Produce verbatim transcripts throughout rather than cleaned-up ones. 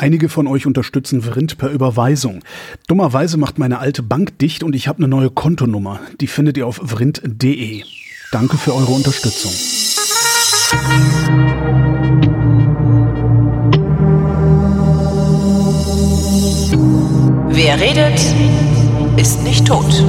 Einige von euch unterstützen Vrind per Überweisung. Dummerweise macht meine alte Bank dicht und ich habe eine neue Kontonummer. Die findet ihr auf vrind punkt de. Danke für eure Unterstützung. Wer redet, ist nicht tot.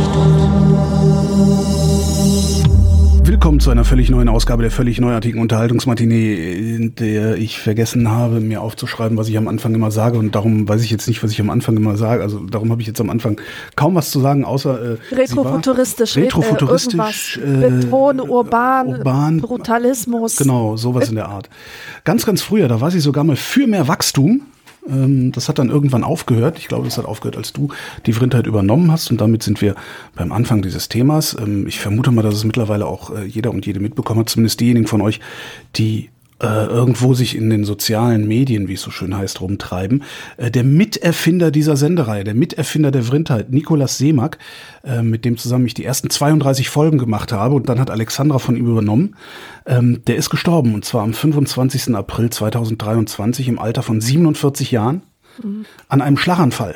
Willkommen zu einer völlig neuen Ausgabe der völlig neuartigen Unterhaltungsmatinee, in der ich vergessen habe, mir aufzuschreiben, was ich am Anfang immer sage. Und darum weiß ich jetzt nicht, was ich am Anfang immer sage. Also darum habe ich jetzt am Anfang kaum was zu sagen, außer äh, Retrofuturistisch, Retrofuturistisch, äh, Beton, urban, urban, Brutalismus. Genau, sowas in der Art. Ganz, ganz früher, da war sie sogar mal für mehr Wachstum. Das hat dann irgendwann aufgehört. Ich glaube, es hat aufgehört, als du die Vrindheit übernommen hast. Und damit sind wir beim Anfang dieses Themas. Ich vermute mal, dass es mittlerweile auch jeder und jede mitbekommen hat. Zumindest diejenigen von euch, die äh, irgendwo sich in den sozialen Medien, wie es so schön heißt, rumtreiben. Äh, der Miterfinder dieser Sendereihe, der Miterfinder der Vrindheit, Nikolaus Seemack, äh, mit dem zusammen ich die ersten zweiunddreißig Folgen gemacht habe. Und dann hat Alexandra von ihm übernommen. Ähm, der ist gestorben, und zwar am fünfundzwanzigsten April zweitausenddreiundzwanzig im Alter von siebenundvierzig Jahren mhm. an einem Schlaganfall.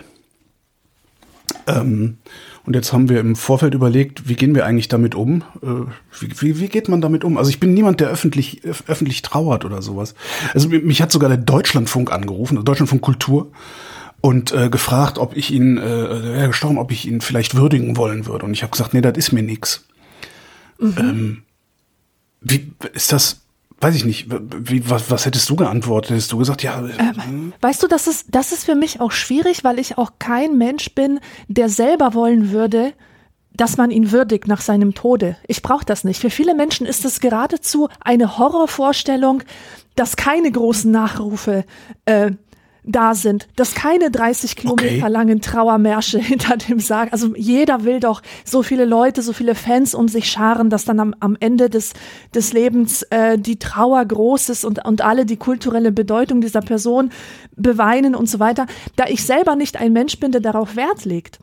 Ähm, und jetzt haben wir im Vorfeld überlegt, wie gehen wir eigentlich damit um? Äh, wie, wie, wie geht man damit um? Also ich bin niemand, der öffentlich öf- öffentlich trauert oder sowas. Also mich hat sogar der Deutschlandfunk angerufen, Deutschlandfunk Kultur, und äh, gefragt, ob ich ihn, äh, er gestorben, ob ich ihn vielleicht würdigen wollen würde. Und ich habe gesagt, nee, das ist mir nix. Mhm. Ähm, Wie ist das? Weiß ich nicht. Wie, was, was hättest du geantwortet? Hättest du gesagt, ja. Ähm, weißt du, das ist, das ist für mich auch schwierig, weil ich auch kein Mensch bin, der selber wollen würde, dass man ihn würdigt nach seinem Tode. Ich brauche das nicht. Für viele Menschen ist es geradezu eine Horrorvorstellung, dass keine großen Nachrufe äh, da sind, dass keine dreißig Kilometer okay. langen Trauermärsche hinter dem Sarg, also jeder will doch so viele Leute, so viele Fans um sich scharen, dass dann am, am Ende des, des Lebens äh, die Trauer groß ist und, und alle die kulturelle Bedeutung dieser Person beweinen und so weiter. Da ich selber nicht ein Mensch bin, der darauf Wert legt,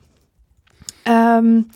ähm,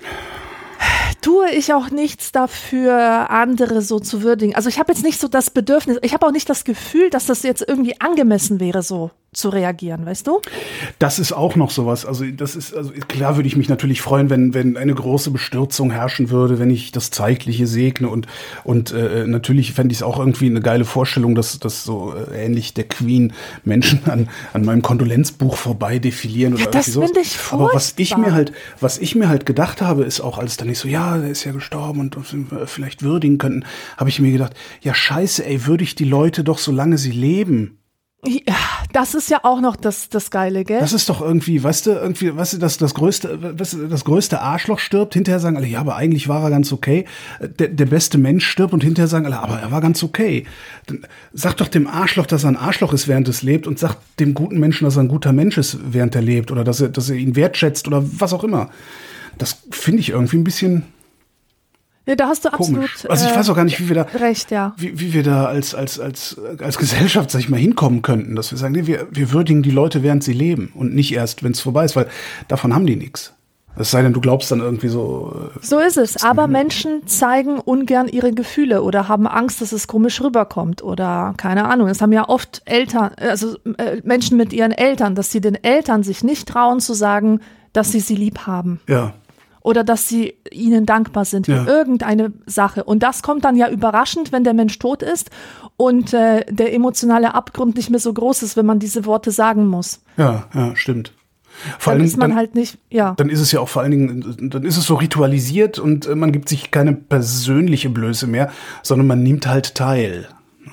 tue ich auch nichts dafür, andere so zu würdigen. Also ich habe jetzt nicht so das Bedürfnis, ich habe auch nicht das Gefühl, dass das jetzt irgendwie angemessen wäre, so zu reagieren, weißt du? Das ist auch noch sowas. Also das ist, also klar würde ich mich natürlich freuen, wenn wenn eine große Bestürzung herrschen würde, wenn ich das Zeitliche segne, und und äh, natürlich fände ich es auch irgendwie eine geile Vorstellung, dass dass so äh, ähnlich der Queen Menschen an an meinem Kondolenzbuch vorbei defilieren oder ja, das irgendwie sowas. Finde ich furchtbar. Aber was ich mir halt, was ich mir halt gedacht habe, ist auch, als dann nicht so, ja, der ist ja gestorben und, und wir vielleicht würdigen könnten, habe ich mir gedacht, ja scheiße, ey, würdigt die Leute doch, solange sie leben. Ja, das ist ja auch noch das, das Geile, gell? Das ist doch irgendwie, weißt du, irgendwie, weißt du, das, das größte, weißt du, das größte Arschloch stirbt, hinterher sagen alle, ja, aber eigentlich war er ganz okay. Der, der beste Mensch stirbt und hinterher sagen alle, aber er war ganz okay. Dann sag doch dem Arschloch, dass er ein Arschloch ist, während es lebt, und sag dem guten Menschen, dass er ein guter Mensch ist, während er lebt, oder dass er, dass er ihn wertschätzt oder was auch immer. Das finde ich irgendwie ein bisschen ja, da hast du komisch. absolut Also ich weiß auch gar nicht, wie wir da, recht, ja. wie, wie wir da als, als, als, als Gesellschaft, sag ich mal, hinkommen könnten, dass wir sagen, nee, wir, wir würdigen die Leute, während sie leben, und nicht erst, wenn es vorbei ist, weil davon haben die nichts. Es sei denn, du glaubst dann irgendwie so. So ist es. Aber Menschen zeigen ungern ihre Gefühle oder haben Angst, dass es komisch rüberkommt oder keine Ahnung. Es haben ja oft Eltern, also äh, Menschen mit ihren Eltern, dass sie den Eltern sich nicht trauen zu sagen, dass sie sie lieb haben. Ja. Oder dass sie ihnen dankbar sind für ja. irgendeine Sache. Und das kommt dann ja überraschend, wenn der Mensch tot ist und äh, der emotionale Abgrund nicht mehr so groß ist, wenn man diese Worte sagen muss. Ja, ja, stimmt. Vor dann allem, ist man dann, halt nicht, ja. Dann ist es ja auch vor allen Dingen, dann ist es so ritualisiert und äh, man gibt sich keine persönliche Blöße mehr, sondern man nimmt halt teil.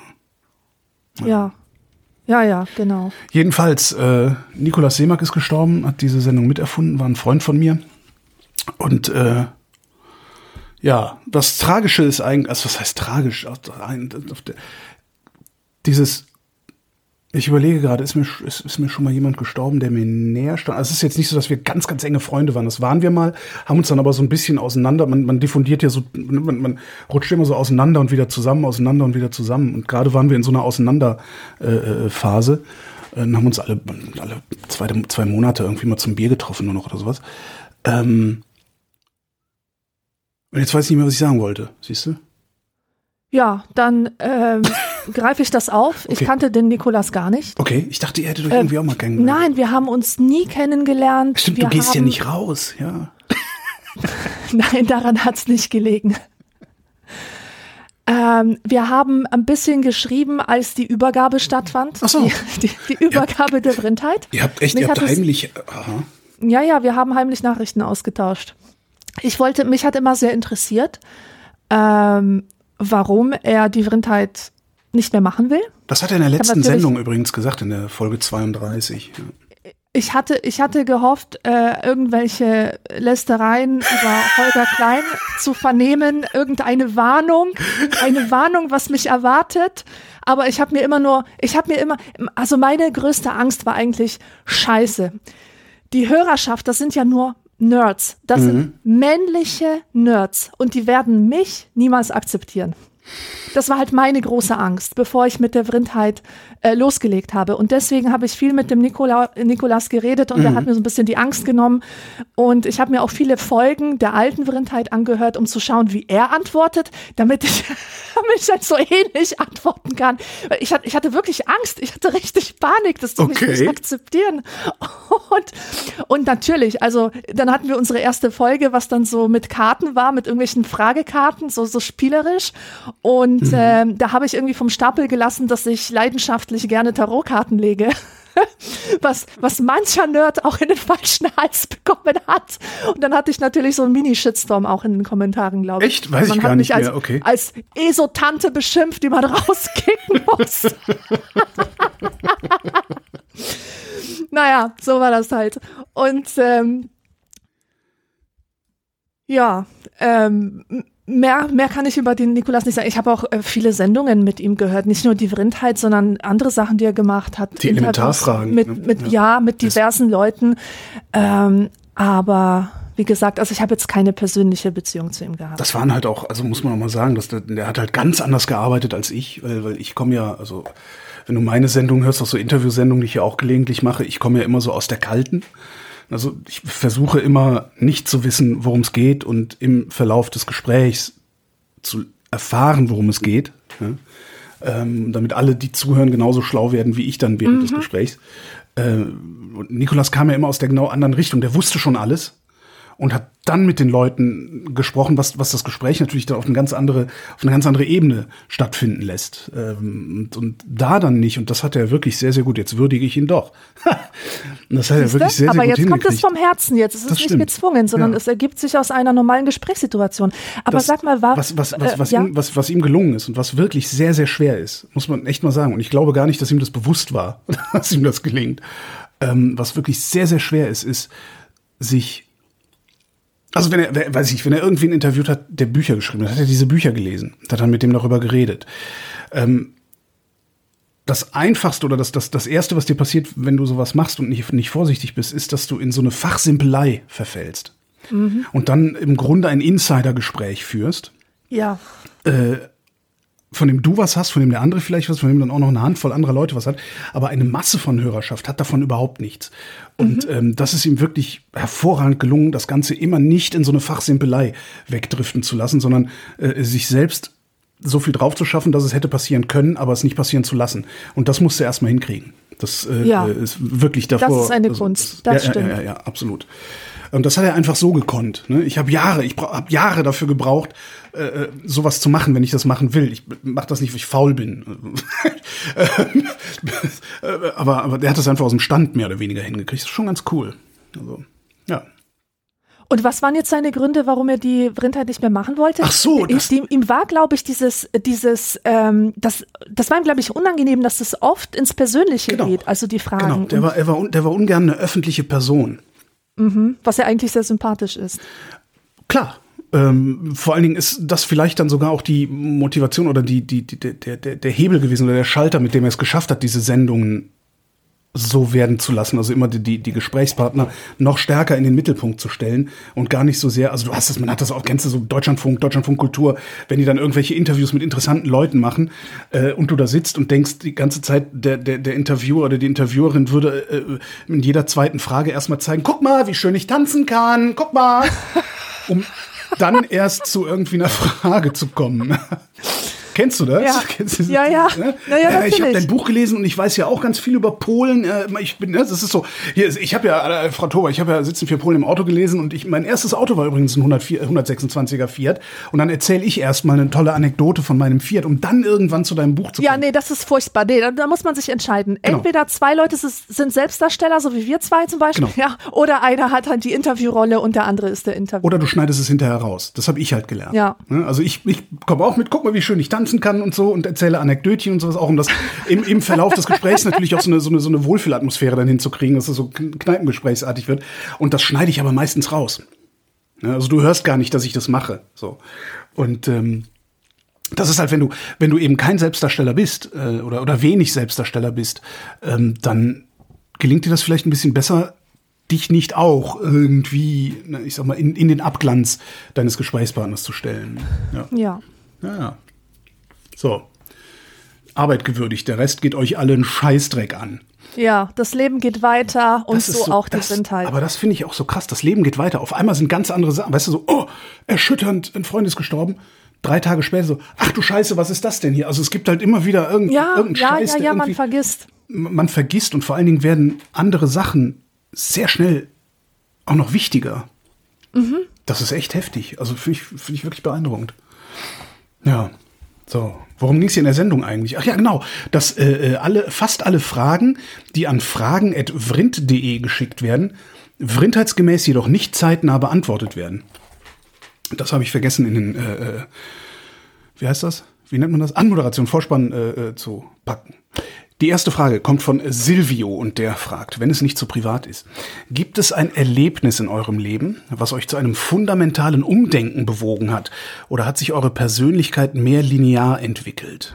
Ja. Ja. Ja, ja, genau. Jedenfalls, äh, Nikolaus Seemack ist gestorben, hat diese Sendung miterfunden, war ein Freund von mir. Und äh, ja, das Tragische ist eigentlich, also was heißt tragisch? Dieses, ich überlege gerade, ist mir, ist, ist mir schon mal jemand gestorben, der mir näher stand? Also es ist jetzt nicht so, dass wir ganz, ganz enge Freunde waren. Das waren wir mal, haben uns dann aber so ein bisschen auseinander, man, man diffundiert ja so, man, man rutscht immer so auseinander und wieder zusammen, auseinander und wieder zusammen. Und gerade waren wir in so einer Auseinanderphase. Äh, dann haben uns alle, alle zwei, zwei Monate irgendwie mal zum Bier getroffen nur noch oder sowas. Ähm, Und jetzt weiß ich nicht mehr, was ich sagen wollte. Siehst du? Ja, dann ähm, greife ich das auf. Okay. Ich kannte den Nikolaus gar nicht. Okay, ich dachte, ihr hättet euch äh, irgendwie auch mal kennengelernt. Nein, wir haben uns nie kennengelernt. Stimmt, wir du gehst haben, ja nicht raus, ja. Nein, daran hat es nicht gelegen. Ähm, wir haben ein bisschen geschrieben, als die Übergabe stattfand. Ach so. Die, die, die Übergabe ja. der Vrindheit. Ihr habt echt, mich ihr habt heimlich... Aha. Ja, ja, wir haben heimlich Nachrichten ausgetauscht. Ich wollte, mich hat immer sehr interessiert, ähm, warum er die Vrindheit nicht mehr machen will. Das hat er in der letzten Sendung übrigens gesagt, in der Folge zweiunddreißig. Ja. Ich hatte, ich hatte gehofft, äh, irgendwelche Lästereien über Holger Klein zu vernehmen, irgendeine Warnung, eine Warnung, was mich erwartet. Aber ich habe mir immer nur, ich habe mir immer, also meine größte Angst war eigentlich Scheiße. Die Hörerschaft, das sind ja nur Nerds. Das mhm. sind männliche Nerds. Und die werden mich niemals akzeptieren. Das war halt meine große Angst, bevor ich mit der Vrindheit äh, losgelegt habe. Und deswegen habe ich viel mit dem Nikola, Nikolaus geredet und mhm. er hat mir so ein bisschen die Angst genommen. Und ich habe mir auch viele Folgen der alten Vrindheit angehört, um zu schauen, wie er antwortet, damit ich, damit ich halt so ähnlich antworten kann. Ich hatte, ich hatte wirklich Angst, ich hatte richtig Panik, dass die okay. mich nicht akzeptieren. Und, und natürlich, also dann hatten wir unsere erste Folge, was dann so mit Karten war, mit irgendwelchen Fragekarten, so, so spielerisch. Und mhm. ähm, da habe ich irgendwie vom Stapel gelassen, dass ich leidenschaftlich gerne Tarotkarten lege. was, was mancher Nerd auch in den falschen Hals bekommen hat. Und dann hatte ich natürlich so einen Mini-Shitstorm auch in den Kommentaren, glaube ich. Echt? Weiß man ich gar nicht als, mehr, okay. Als Esotante beschimpft, die man rauskicken muss. Naja, so war das halt. Und ähm, ja, ähm, Mehr, mehr kann ich über den Nikolaus nicht sagen. Ich habe auch äh, viele Sendungen mit ihm gehört. Nicht nur die Vrindheit, sondern andere Sachen, die er gemacht hat. Die Elementarfragen. Mit, mit, ja. ja, mit diversen das Leuten. Ähm, aber wie gesagt, also ich habe jetzt keine persönliche Beziehung zu ihm gehabt. Das waren halt auch, also muss man auch mal sagen, dass der, der hat halt ganz anders gearbeitet als ich. Weil, weil ich komme ja, also wenn du meine Sendung hörst, auch so Interviewsendungen, die ich ja auch gelegentlich mache, ich komme ja immer so aus der Kalten. Also ich versuche immer nicht zu wissen, worum es geht und im Verlauf des Gesprächs zu erfahren, worum es geht, ja? ähm, damit alle, die zuhören, genauso schlau werden wie ich dann während mhm. des Gesprächs. Äh, und Nikolaus kam ja immer aus der genau anderen Richtung, der wusste schon alles und hat dann mit den Leuten gesprochen, was, was das Gespräch natürlich dann auf eine ganz andere, auf eine ganz andere Ebene stattfinden lässt. Ähm, und, und da dann nicht, und das hat er wirklich sehr, sehr gut, jetzt würdige ich ihn doch. Und das hat er wirklich sehr, sehr aber gut jetzt kommt es vom Herzen jetzt, es ist das nicht stimmt. gezwungen, sondern ja. es ergibt sich aus einer normalen Gesprächssituation. Aber das, sag mal, war, was, was, was, was, äh, ja? ihm, was, was ihm gelungen ist und was wirklich sehr, sehr schwer ist, muss man echt mal sagen. Und ich glaube gar nicht, dass ihm das bewusst war, dass ihm das gelingt. Ähm, was wirklich sehr, sehr schwer ist, ist, sich Also wenn er, weiß ich, wenn er irgendwen interviewt hat, der Bücher geschrieben hat, hat er diese Bücher gelesen, hat dann mit dem darüber geredet. Ähm, das Einfachste oder das, das, das Erste, was dir passiert, wenn du sowas machst und nicht, nicht vorsichtig bist, ist, dass du in so eine Fachsimpelei verfällst. Mhm. Und dann im Grunde ein Insider-Gespräch führst. Ja. Äh, von dem du was hast, von dem der andere vielleicht was, von dem dann auch noch eine Handvoll anderer Leute was hat. Aber eine Masse von Hörerschaft hat davon überhaupt nichts. Und mhm. ähm, das ist ihm wirklich hervorragend gelungen, das Ganze immer nicht in so eine Fachsimpelei wegdriften zu lassen, sondern äh, sich selbst so viel drauf zu schaffen, dass es hätte passieren können, aber es nicht passieren zu lassen. Und das musste er erstmal hinkriegen. Das äh, ja. ist wirklich davor. Das ist eine also, Kunst, das ja, stimmt. Ja, ja, ja, absolut. Und das hat er einfach so gekonnt. Ne? Ich habe Jahre, ich habe Jahre dafür gebraucht, äh, sowas zu machen, wenn ich das machen will. Ich mache das nicht, weil ich faul bin. aber, aber der hat das einfach aus dem Stand mehr oder weniger hingekriegt. Das ist schon ganz cool. Also, ja. Und was waren jetzt seine Gründe, warum er die Vrindheit nicht mehr machen wollte? Ach so. Das ihm, ihm war, glaube ich, dieses, dieses, ähm, das, das war ihm, glaube ich, unangenehm, dass das oft ins Persönliche genau. geht, also die Fragen. Genau, der war, er war, der war ungern eine öffentliche Person. Mhm. Was ja eigentlich sehr sympathisch ist. Klar. Ähm, vor allen Dingen ist das vielleicht dann sogar auch die Motivation oder die, die, die, der, der, der Hebel gewesen oder der Schalter, mit dem er es geschafft hat, diese Sendungen so werden zu lassen, also immer die, die, die Gesprächspartner noch stärker in den Mittelpunkt zu stellen und gar nicht so sehr, also du hast das, man hat das auch, kennst du so Deutschlandfunk, Deutschlandfunk Kultur, wenn die dann irgendwelche Interviews mit interessanten Leuten machen äh, und du da sitzt und denkst die ganze Zeit, der, der, der Interviewer oder die Interviewerin würde äh, in jeder zweiten Frage erstmal zeigen, guck mal, wie schön ich tanzen kann, guck mal, um dann erst zu irgendwie einer Frage zu kommen. Kennst du das? Ja, Kennst du das? ja. ja. Ne? Naja, äh, ich habe natürlich. dein Buch gelesen und ich weiß ja auch ganz viel über Polen. Äh, ich bin, das ist so. Hier, ich habe ja, äh, Frau Tober, ich habe ja Sitzen für Polen im Auto gelesen und ich, mein erstes Auto war übrigens ein hundertsechsundzwanziger Fiat. Und dann erzähle ich erstmal eine tolle Anekdote von meinem Fiat, um dann irgendwann zu deinem Buch zu kommen. Ja, nee, das ist furchtbar. Nee, da, da muss man sich entscheiden. Genau. Entweder zwei Leute sind Selbstdarsteller, so wie wir zwei zum Beispiel, Genau. ja, oder einer hat halt die Interviewrolle und der andere ist der Interview. Oder du schneidest es hinterher raus. Das habe ich halt gelernt. Ja. Also ich, ich komme auch mit, guck mal, wie schön ich tanzen kann und so und erzähle Anekdötchen und sowas, auch um das im, im Verlauf des Gesprächs natürlich auch so eine, so eine, so eine Wohlfühlatmosphäre dann hinzukriegen, dass es so Kneipengesprächsartig wird. Und das schneide ich aber meistens raus. Ja, also du hörst gar nicht, dass ich das mache. So. Und ähm, das ist halt, wenn du, wenn du eben kein Selbstdarsteller bist äh, oder, oder wenig Selbstdarsteller bist, ähm, dann gelingt dir das vielleicht ein bisschen besser, dich nicht auch irgendwie, ich sag mal, in, in den Abglanz deines Gesprächspartners zu stellen. Ja. Ja. Ja, ja. So. Arbeit gewürdigt. Der Rest geht euch alle einen Scheißdreck an. Ja, das Leben geht weiter und Das so, ist so auch die das, Blindheit. Aber das finde ich auch so krass. Das Leben geht weiter. Auf einmal sind ganz andere Sachen. Weißt du, so, oh, erschütternd, ein Freund ist gestorben. Drei Tage später so, ach du Scheiße, was ist das denn hier? Also es gibt halt immer wieder irgend, ja, irgendeinen ja, Scheiß. ja, der ja, man irgendwie- vergisst. Man vergisst und vor allen Dingen werden andere Sachen sehr schnell auch noch wichtiger. Mhm. Das ist echt heftig. Also finde ich, find ich wirklich beeindruckend. Ja, so. Worum ging es hier in der Sendung eigentlich? Ach ja, genau. Dass äh, alle, fast alle Fragen, die an fragen at vrind punkt de geschickt werden, vrindheitsgemäß jedoch nicht zeitnah beantwortet werden. Das habe ich vergessen in den, äh, äh, wie heißt das? Wie nennt man das? Anmoderation, Vorspann äh, äh, zu packen. Die erste Frage kommt von Silvio und der fragt, wenn es nicht zu privat ist, gibt es ein Erlebnis in eurem Leben, was euch zu einem fundamentalen Umdenken bewogen hat? Oder hat sich eure Persönlichkeit mehr linear entwickelt?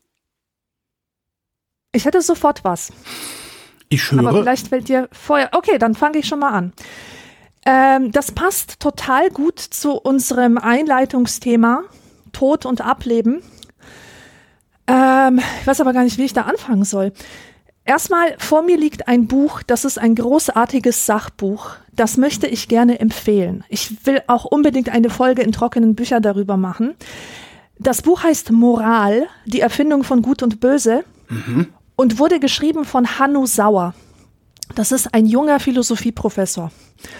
Ich hätte sofort was. Ich höre. Aber vielleicht fällt dir vorher. Okay, dann fange ich schon mal an. Ähm, das passt total gut zu unserem Einleitungsthema Tod und Ableben. Ähm, ich weiß aber gar nicht, wie ich da anfangen soll. Erstmal, vor mir liegt ein Buch, das ist ein großartiges Sachbuch. Das möchte ich gerne empfehlen. Ich will auch unbedingt eine Folge in trockenen Büchern darüber machen. Das Buch heißt Moral, die Erfindung von Gut und Böse, mhm. und wurde geschrieben von Hanno Sauer. Das ist ein junger Philosophieprofessor.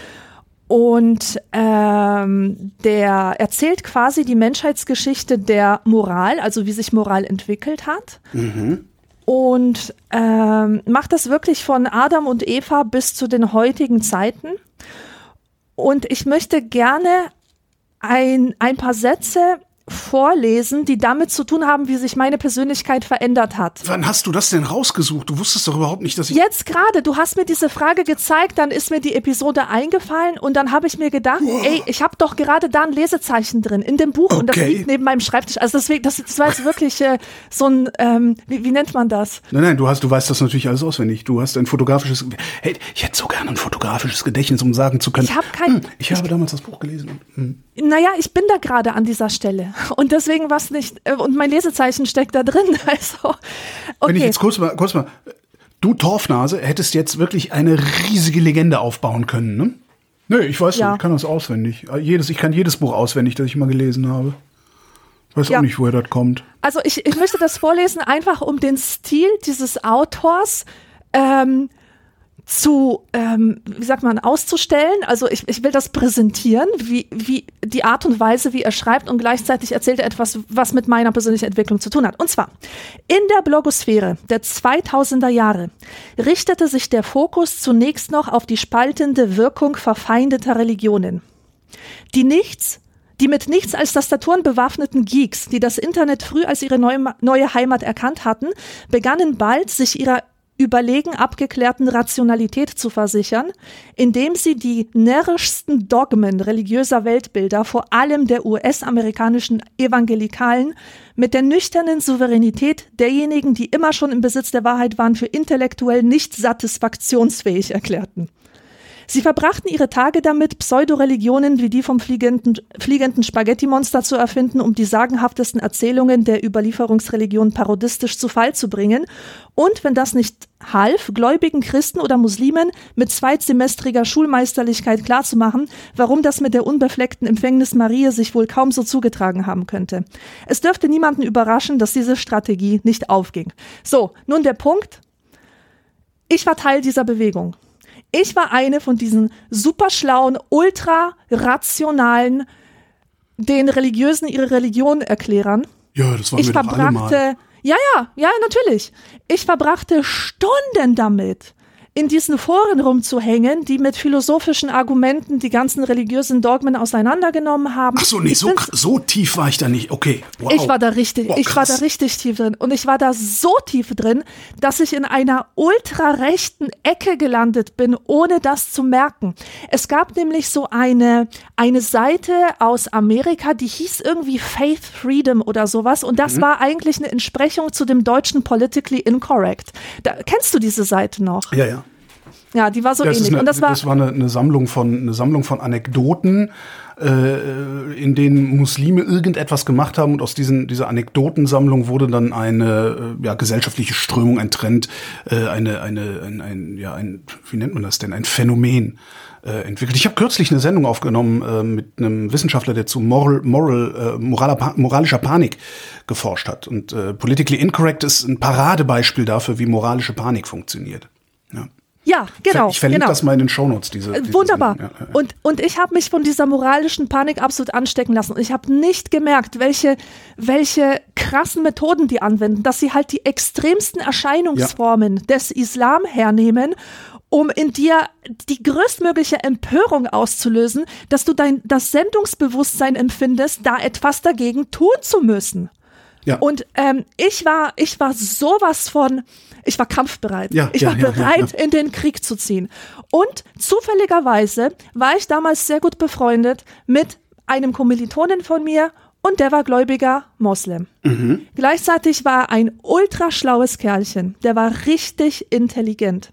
Und ähm, der erzählt quasi die Menschheitsgeschichte der Moral, also wie sich Moral entwickelt hat. Mhm. Und ähm, macht das wirklich von Adam und Eva bis zu den heutigen Zeiten. Und ich möchte gerne ein, ein paar Sätze vorlesen, die damit zu tun haben, wie sich meine Persönlichkeit verändert hat. Wann hast du das denn rausgesucht? Du wusstest doch überhaupt nicht, dass ich... Jetzt gerade, du hast mir diese Frage gezeigt, dann ist mir die Episode eingefallen und dann habe ich mir gedacht, wow. ey, ich habe doch gerade da ein Lesezeichen drin in dem Buch, okay. Und das liegt neben meinem Schreibtisch. Also deswegen, das, das war jetzt wirklich äh, so ein, ähm, wie, wie nennt man das? Nein, nein, du hast, du weißt das natürlich alles auswendig. Du hast ein fotografisches, hey, ich hätte so gerne ein fotografisches Gedächtnis, um sagen zu können, ich habe kein, hm, ich habe ich, damals das Buch gelesen. Hm. Naja, ich bin da gerade an dieser Stelle und deswegen was nicht, und mein Lesezeichen steckt da drin, also, okay. Wenn ich jetzt kurz mal, kurz mal, du Torfnase hättest jetzt wirklich eine riesige Legende aufbauen können, ne? Nee, ich weiß ja. nicht, ich kann das auswendig. Jedes, ich kann jedes Buch auswendig, das ich mal gelesen habe. Ich weiß ja. auch nicht, woher das kommt. Also ich, ich möchte das vorlesen, einfach um den Stil dieses Autors ähm, zu, ähm, wie sagt man, auszustellen. Also ich, ich will das präsentieren, wie, wie die Art und Weise, wie er schreibt, und gleichzeitig erzählt er etwas, was mit meiner persönlichen Entwicklung zu tun hat. Und zwar, in der Blogosphäre der zweitausender Jahre richtete sich der Fokus zunächst noch auf die spaltende Wirkung verfeindeter Religionen, die nichts Die mit nichts als Tastaturen bewaffneten Geeks, die das Internet früh als ihre neue, neue Heimat erkannt hatten, begannen bald, sich ihrer überlegen abgeklärten Rationalität zu versichern, indem sie die närrischsten Dogmen religiöser Weltbilder, vor allem der U S-amerikanischen Evangelikalen, mit der nüchternen Souveränität derjenigen, die immer schon im Besitz der Wahrheit waren, für intellektuell nicht satisfaktionsfähig erklärten. Sie verbrachten ihre Tage damit, Pseudoreligionen wie die vom fliegenden, fliegenden Spaghetti-Monster zu erfinden, um die sagenhaftesten Erzählungen der Überlieferungsreligion parodistisch zu Fall zu bringen. Und wenn das nicht half, gläubigen Christen oder Muslimen mit zweitsemestriger Schulmeisterlichkeit klarzumachen, warum das mit der unbefleckten Empfängnis Maria sich wohl kaum so zugetragen haben könnte. Es dürfte niemanden überraschen, dass diese Strategie nicht aufging. So, nun der Punkt. Ich war Teil dieser Bewegung. Ich war eine von diesen superschlauen, ultra-rationalen, den Religiösen ihre Religion erklärern. Ja, das waren ich wir doch alle mal. Ja, ja, ja, natürlich. Ich verbrachte Stunden damit, in diesen Foren rumzuhängen, die mit philosophischen Argumenten die ganzen religiösen Dogmen auseinandergenommen haben. Ach so, nee, so, so tief war ich da nicht. Okay, wow. Ich war da richtig, Boah, ich war da richtig tief drin. Und ich war da so tief drin, dass ich in einer ultrarechten Ecke gelandet bin, ohne das zu merken. Es gab nämlich so eine, eine Seite aus Amerika, die hieß irgendwie Faith Freedom oder sowas. Und das mhm. war eigentlich eine Entsprechung zu dem deutschen Politically Incorrect. Da, kennst du diese Seite noch? Ja, ja. Ja, die war so das ähnlich. Eine, und das war, das war eine, eine Sammlung von eine Sammlung von Anekdoten, äh, in denen Muslime irgendetwas gemacht haben, und aus diesen dieser Anekdotensammlung wurde dann eine äh, ja, gesellschaftliche Strömung, ein Trend, äh, eine eine ein, ein ja ein wie nennt man das denn, ein Phänomen äh, entwickelt. Ich habe kürzlich eine Sendung aufgenommen äh, mit einem Wissenschaftler, der zu Moral, Moral äh, moraler, moralischer Panik geforscht hat, und äh, Politically Incorrect ist ein Paradebeispiel dafür, wie moralische Panik funktioniert. Ja. Ja, genau. Ich verlinke genau. das mal in den Shownotes. Diese, diese Wunderbar. Ja, ja, ja. Und, und ich habe mich von dieser moralischen Panik absolut anstecken lassen. Und ich habe nicht gemerkt, welche, welche krassen Methoden die anwenden, dass sie halt die extremsten Erscheinungsformen ja. des Islam hernehmen, um in dir die größtmögliche Empörung auszulösen, dass du dein das Sendungsbewusstsein empfindest, da etwas dagegen tun zu müssen. Ja. Und ähm, ich war, ich war sowas von, ich war kampfbereit. Ja, ich ja, war bereit, ja, ja. in den Krieg zu ziehen. Und zufälligerweise war ich damals sehr gut befreundet mit einem Kommilitonen von mir, und der war gläubiger Moslem. Mhm. Gleichzeitig war er ein ultraschlaues Kerlchen. Der war richtig intelligent.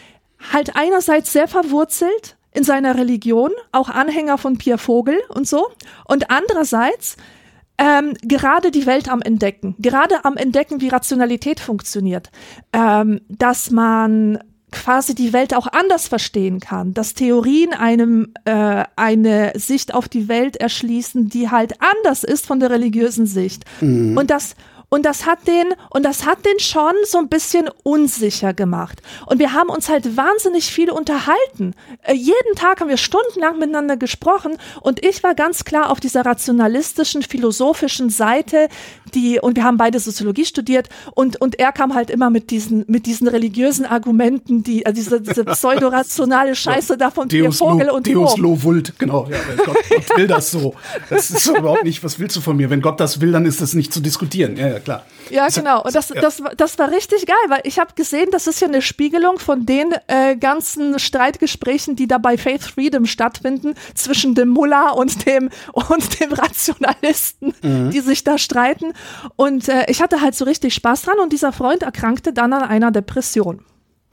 Halt einerseits sehr verwurzelt in seiner Religion, auch Anhänger von Pierre Vogel und so. Und andererseits Ähm, gerade die Welt am Entdecken, gerade am Entdecken, wie Rationalität funktioniert, ähm, dass man quasi die Welt auch anders verstehen kann, dass Theorien einem äh, eine Sicht auf die Welt erschließen, die halt anders ist von der religiösen Sicht. Mhm. Und das Und das hat den, und das hat den schon so ein bisschen unsicher gemacht. Und wir haben uns halt wahnsinnig viel unterhalten. Äh, jeden Tag haben wir stundenlang miteinander gesprochen, und ich war ganz klar auf dieser rationalistischen, philosophischen Seite, die, und wir haben beide Soziologie studiert, und, und er kam halt immer mit diesen, mit diesen religiösen Argumenten, die, also diese, diese pseudorationale Scheiße da von Pierre Vogel und Deus lo vult, genau. Ja, Gott, Gott will das so. Das ist so überhaupt nicht, was willst du von mir? Wenn Gott das will, dann ist das nicht zu diskutieren. Ja, ja. Klar. Ja, genau. Und das, ja. das, das war richtig geil, weil ich habe gesehen, das ist ja eine Spiegelung von den äh, ganzen Streitgesprächen, die da bei Faith Freedom stattfinden, zwischen dem Mullah und dem, und dem Rationalisten, mhm. die sich da streiten. Und äh, ich hatte halt so richtig Spaß dran, und dieser Freund erkrankte dann an einer Depression.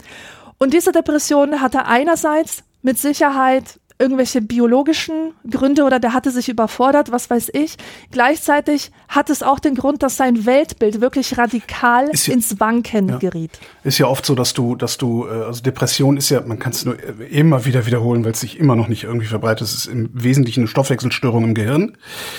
Und diese Depression hatte einerseits mit Sicherheit irgendwelche biologischen Gründe, oder der hatte sich überfordert, was weiß ich. Gleichzeitig hat es auch den Grund, dass sein Weltbild wirklich radikal ja, ins Wanken ja. geriet. Ist ja oft so, dass du, dass du, also Depression ist ja, man kann es nur immer wieder wiederholen, weil es sich immer noch nicht irgendwie verbreitet. Es ist im Wesentlichen eine Stoffwechselstörung im Gehirn.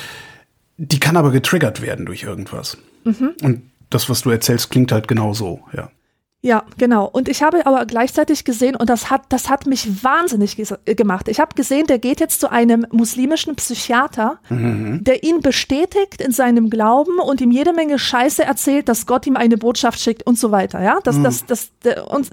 Die kann aber getriggert werden durch irgendwas. Mhm. Und das, was du erzählst, klingt halt genau so, ja. Ja, genau. Und ich habe aber gleichzeitig gesehen, und das hat, das hat mich wahnsinnig ges- gemacht. Ich habe gesehen, der geht jetzt zu einem muslimischen Psychiater, mhm. der ihn bestätigt in seinem Glauben und ihm jede Menge Scheiße erzählt, dass Gott ihm eine Botschaft schickt und so weiter. Ja, das, mhm. das, das, das und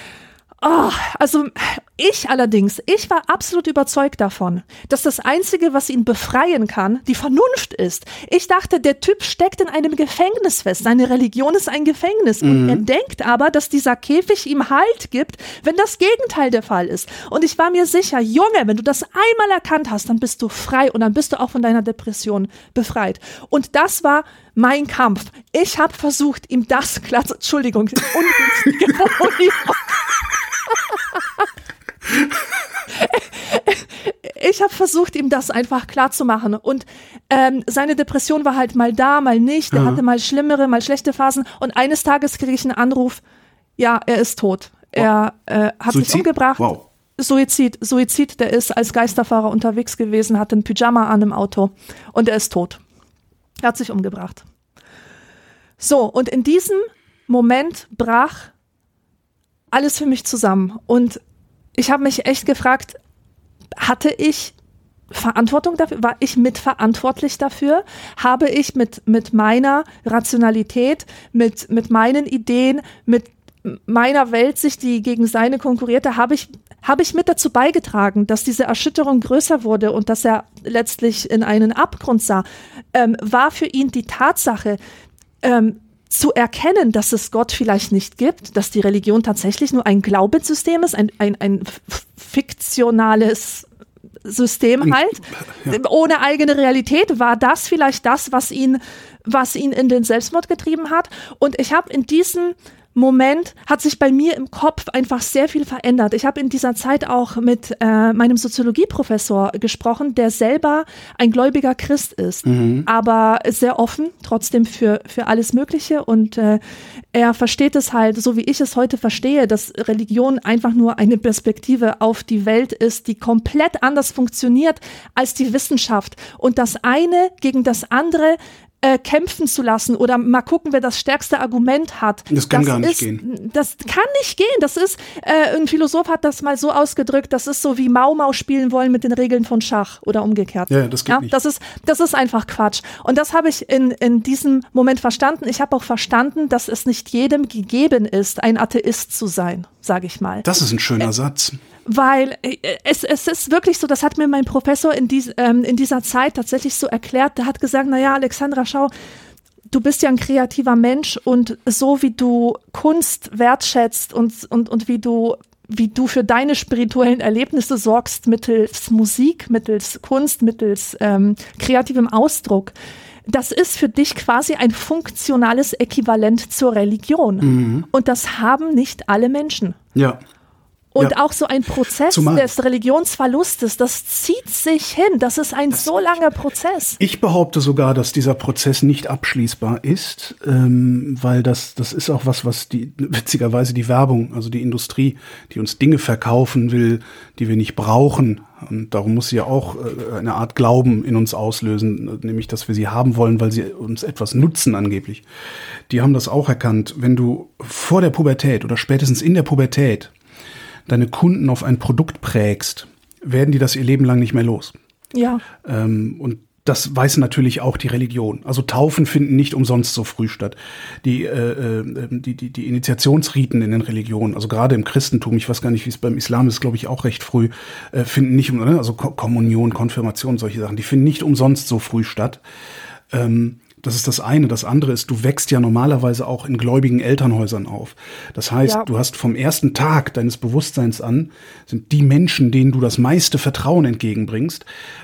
Oh, also ich allerdings, ich war absolut überzeugt davon, dass das Einzige, was ihn befreien kann, die Vernunft ist. Ich dachte, der Typ steckt in einem Gefängnis fest. Seine Religion ist ein Gefängnis. Mhm. Und er denkt aber, dass dieser Käfig ihm Halt gibt, wenn das Gegenteil der Fall ist. Und ich war mir sicher, Junge, wenn du das einmal erkannt hast, dann bist du frei, und dann bist du auch von deiner Depression befreit. Und das war mein Kampf. Ich habe versucht, ihm das klar zu... Entschuldigung, ungünstige Formulierung. ich habe versucht, ihm das einfach klar zu machen. Und ähm, seine Depression war halt mal da, mal nicht. Er ja. hatte mal schlimmere, mal schlechte Phasen. Und eines Tages kriege ich einen Anruf, ja, er ist tot. Er äh, hat Suizid? sich umgebracht. Wow. Suizid, Suizid, der ist als Geisterfahrer unterwegs gewesen, hatte ein Pyjama an im Auto und er ist tot. Er hat sich umgebracht. So, und in diesem Moment brach alles für mich zusammen. Und ich habe mich echt gefragt, hatte ich Verantwortung dafür? War ich mitverantwortlich dafür? Habe ich mit, mit meiner Rationalität, mit, mit meinen Ideen, mit meiner Weltsicht, die gegen seine konkurrierte, habe ich, habe ich mit dazu beigetragen, dass diese Erschütterung größer wurde und dass er letztlich in einen Abgrund sah? Ähm, war für ihn die Tatsache, ähm, zu erkennen, dass es Gott vielleicht nicht gibt, dass die Religion tatsächlich nur ein Glaubenssystem ist, ein, ein, ein fiktionales System halt, ja. ohne eigene Realität, war das vielleicht das, was ihn, was ihn in den Selbstmord getrieben hat. Und ich habe in diesem Moment hat sich bei mir im Kopf einfach sehr viel verändert. Ich habe in dieser Zeit auch mit äh, meinem Soziologieprofessor gesprochen, der selber ein gläubiger Christ ist, mhm. aber sehr offen, trotzdem für, für alles Mögliche. Und äh, er versteht es halt, so wie ich es heute verstehe, dass Religion einfach nur eine Perspektive auf die Welt ist, die komplett anders funktioniert als die Wissenschaft. Und das eine gegen das andere Äh, kämpfen zu lassen oder mal gucken, wer das stärkste Argument hat. Das kann das gar nicht ist, gehen. Das kann nicht gehen. Das ist, äh, ein Philosoph hat das mal so ausgedrückt, das ist so wie Mau Mau spielen wollen mit den Regeln von Schach oder umgekehrt. Ja, das geht ja, nicht. Das ist, das ist einfach Quatsch. Und das habe ich in, in diesem Moment verstanden. Ich habe auch verstanden, dass es nicht jedem gegeben ist, ein Atheist zu sein, sage ich mal. Das ist ein schöner äh, Satz. Weil es, es ist wirklich so, das hat mir mein Professor in, dies, ähm, in dieser Zeit tatsächlich so erklärt, der hat gesagt, naja, Alexandra, schau, du bist ja ein kreativer Mensch und so wie du Kunst wertschätzt und, und, und wie du wie du für deine spirituellen Erlebnisse sorgst mittels Musik, mittels Kunst, mittels ähm, kreativem Ausdruck, das ist für dich quasi ein funktionales Äquivalent zur Religion. Mhm. Und das haben nicht alle Menschen. Ja. Und ja. auch so ein Prozess Zumal. des Religionsverlustes, das zieht sich hin. Das ist ein das so langer Prozess. Ich behaupte sogar, dass dieser Prozess nicht abschließbar ist, ähm, weil das, das ist auch was, was die, witzigerweise die Werbung, also die Industrie, die uns Dinge verkaufen will, die wir nicht brauchen. Und darum muss sie ja auch äh, eine Art Glauben in uns auslösen, nämlich, dass wir sie haben wollen, weil sie uns etwas nutzen angeblich. Die haben das auch erkannt. Wenn du vor der Pubertät oder spätestens in der Pubertät deine Kunden auf ein Produkt prägst, werden die das ihr Leben lang nicht mehr los. Ja. Ähm, und das weiß natürlich auch die Religion. Also Taufen finden nicht umsonst so früh statt. Die, äh, die, die, die Initiationsriten in den Religionen, also gerade im Christentum, ich weiß gar nicht, wie es beim Islam ist, glaube ich auch recht früh, äh, finden nicht, also Kommunion, Konfirmation, solche Sachen, die finden nicht umsonst so früh statt. Ähm, Das ist das eine. Das andere ist, du wächst ja normalerweise auch in gläubigen Elternhäusern auf. Das heißt, ja. du hast vom ersten Tag deines Bewusstseins an, sind die Menschen, denen du das meiste Vertrauen entgegenbringst,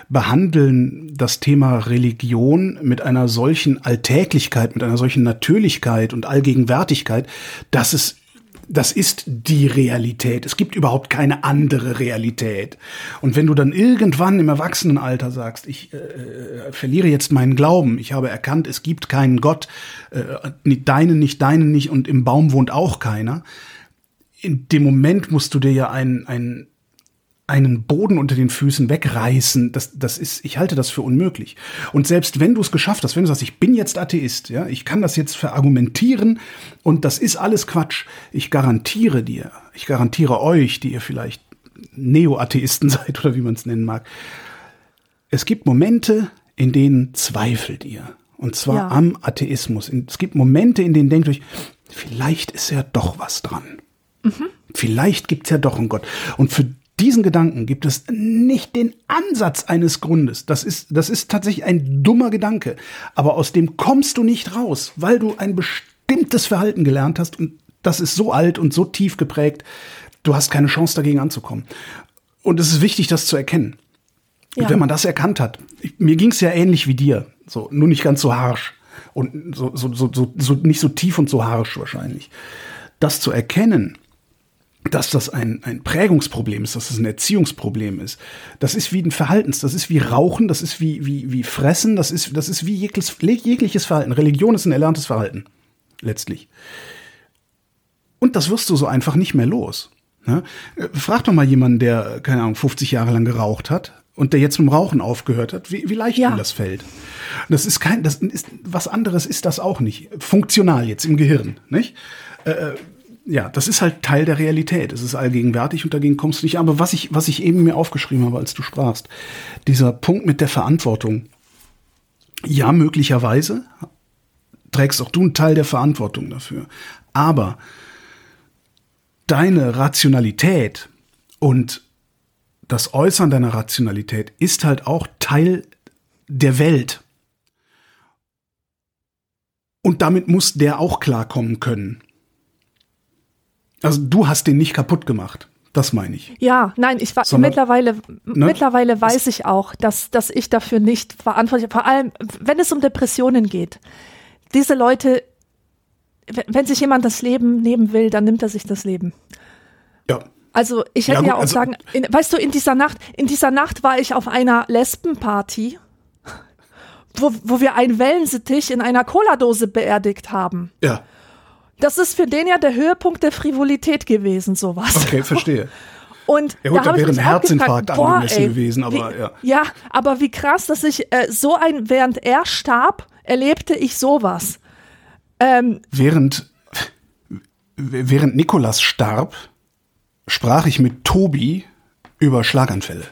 behandeln das Thema Religion mit einer solchen Alltäglichkeit, mit einer solchen Natürlichkeit und Allgegenwärtigkeit, dass es Das ist die Realität. Es gibt überhaupt keine andere Realität. Und wenn du dann irgendwann im Erwachsenenalter sagst, ich äh, verliere jetzt meinen Glauben, ich habe erkannt, es gibt keinen Gott, äh, nicht deinen nicht, deinen nicht und im Baum wohnt auch keiner, in dem Moment musst du dir ja einen, einen, einen Boden unter den Füßen wegreißen. Das, das ist, ich halte das für unmöglich. Und selbst wenn du es geschafft hast, wenn du sagst, ich bin jetzt Atheist, ja, ich kann das jetzt verargumentieren und das ist alles Quatsch. Ich garantiere dir, ich garantiere euch, die ihr vielleicht Neo-Atheisten seid oder wie man es nennen mag, es gibt Momente, in denen zweifelt ihr. Und zwar ja. am Atheismus. Es gibt Momente, in denen denkt euch, vielleicht ist ja doch was dran. Mhm. Vielleicht gibt's ja doch einen Gott. Und für diesen Gedanken gibt es nicht den Ansatz eines Grundes. Das ist, das ist tatsächlich ein dummer Gedanke. Aber aus dem kommst du nicht raus, weil du ein bestimmtes Verhalten gelernt hast. Und das ist so alt und so tief geprägt, du hast keine Chance dagegen anzukommen. Und es ist wichtig, das zu erkennen. Ja. Und wenn man das erkannt hat, ich, mir ging es ja ähnlich wie dir, so nur nicht ganz so harsch und so, so, so, so, so nicht so tief und so harsch wahrscheinlich. Das zu erkennen, dass das ein, ein Prägungsproblem ist, dass das ein Erziehungsproblem ist. Das ist wie ein Verhaltens, das ist wie Rauchen, das ist wie, wie, wie Fressen, das ist, das ist wie jegliches, jegliches Verhalten. Religion ist ein erlerntes Verhalten, letztlich. Und das wirst du so einfach nicht mehr los. Ne? Frag doch mal jemanden, der, keine Ahnung, fünfzig Jahre lang geraucht hat und der jetzt mit dem Rauchen aufgehört hat, wie, wie leicht ja. ihm das fällt. Das ist kein, das ist, was anderes ist das auch nicht. Funktional jetzt im Gehirn, nicht? Äh, Ja, das ist halt Teil der Realität. Es ist allgegenwärtig und dagegen kommst du nicht. Aber was ich, was ich eben mir aufgeschrieben habe, als du sprachst, dieser Punkt mit der Verantwortung. Ja, möglicherweise trägst auch du einen Teil der Verantwortung dafür. Aber deine Rationalität und das Äußern deiner Rationalität ist halt auch Teil der Welt. Und damit muss der auch klarkommen können. Also du hast den nicht kaputt gemacht, das meine ich. Ja, nein, ich war Sondern, mittlerweile ne? mittlerweile weiß ich auch, dass dass ich dafür nicht verantwortlich bin. Vor allem, wenn es um Depressionen geht. Diese Leute, wenn sich jemand das Leben nehmen will, dann nimmt er sich das Leben. Ja. Also ich hätte ja, ja, gut, ja auch also, sagen, in, weißt du, in dieser Nacht, in dieser Nacht war ich auf einer Lesbenparty, wo wo wir einen Wellensittich in einer Cola-Dose beerdigt haben. Ja. Das ist für den ja der Höhepunkt der Frivolität gewesen, sowas. Okay, verstehe. Und ja gut, da, da habe wäre ich ein mich auch Herzinfarkt gefragt, boah, angemessen ey, gewesen, aber wie, ja. Ja, aber wie krass, dass ich äh, so ein, während er starb, erlebte ich sowas. Ähm, während, während Nikolas starb, sprach ich mit Tobi über Schlaganfälle.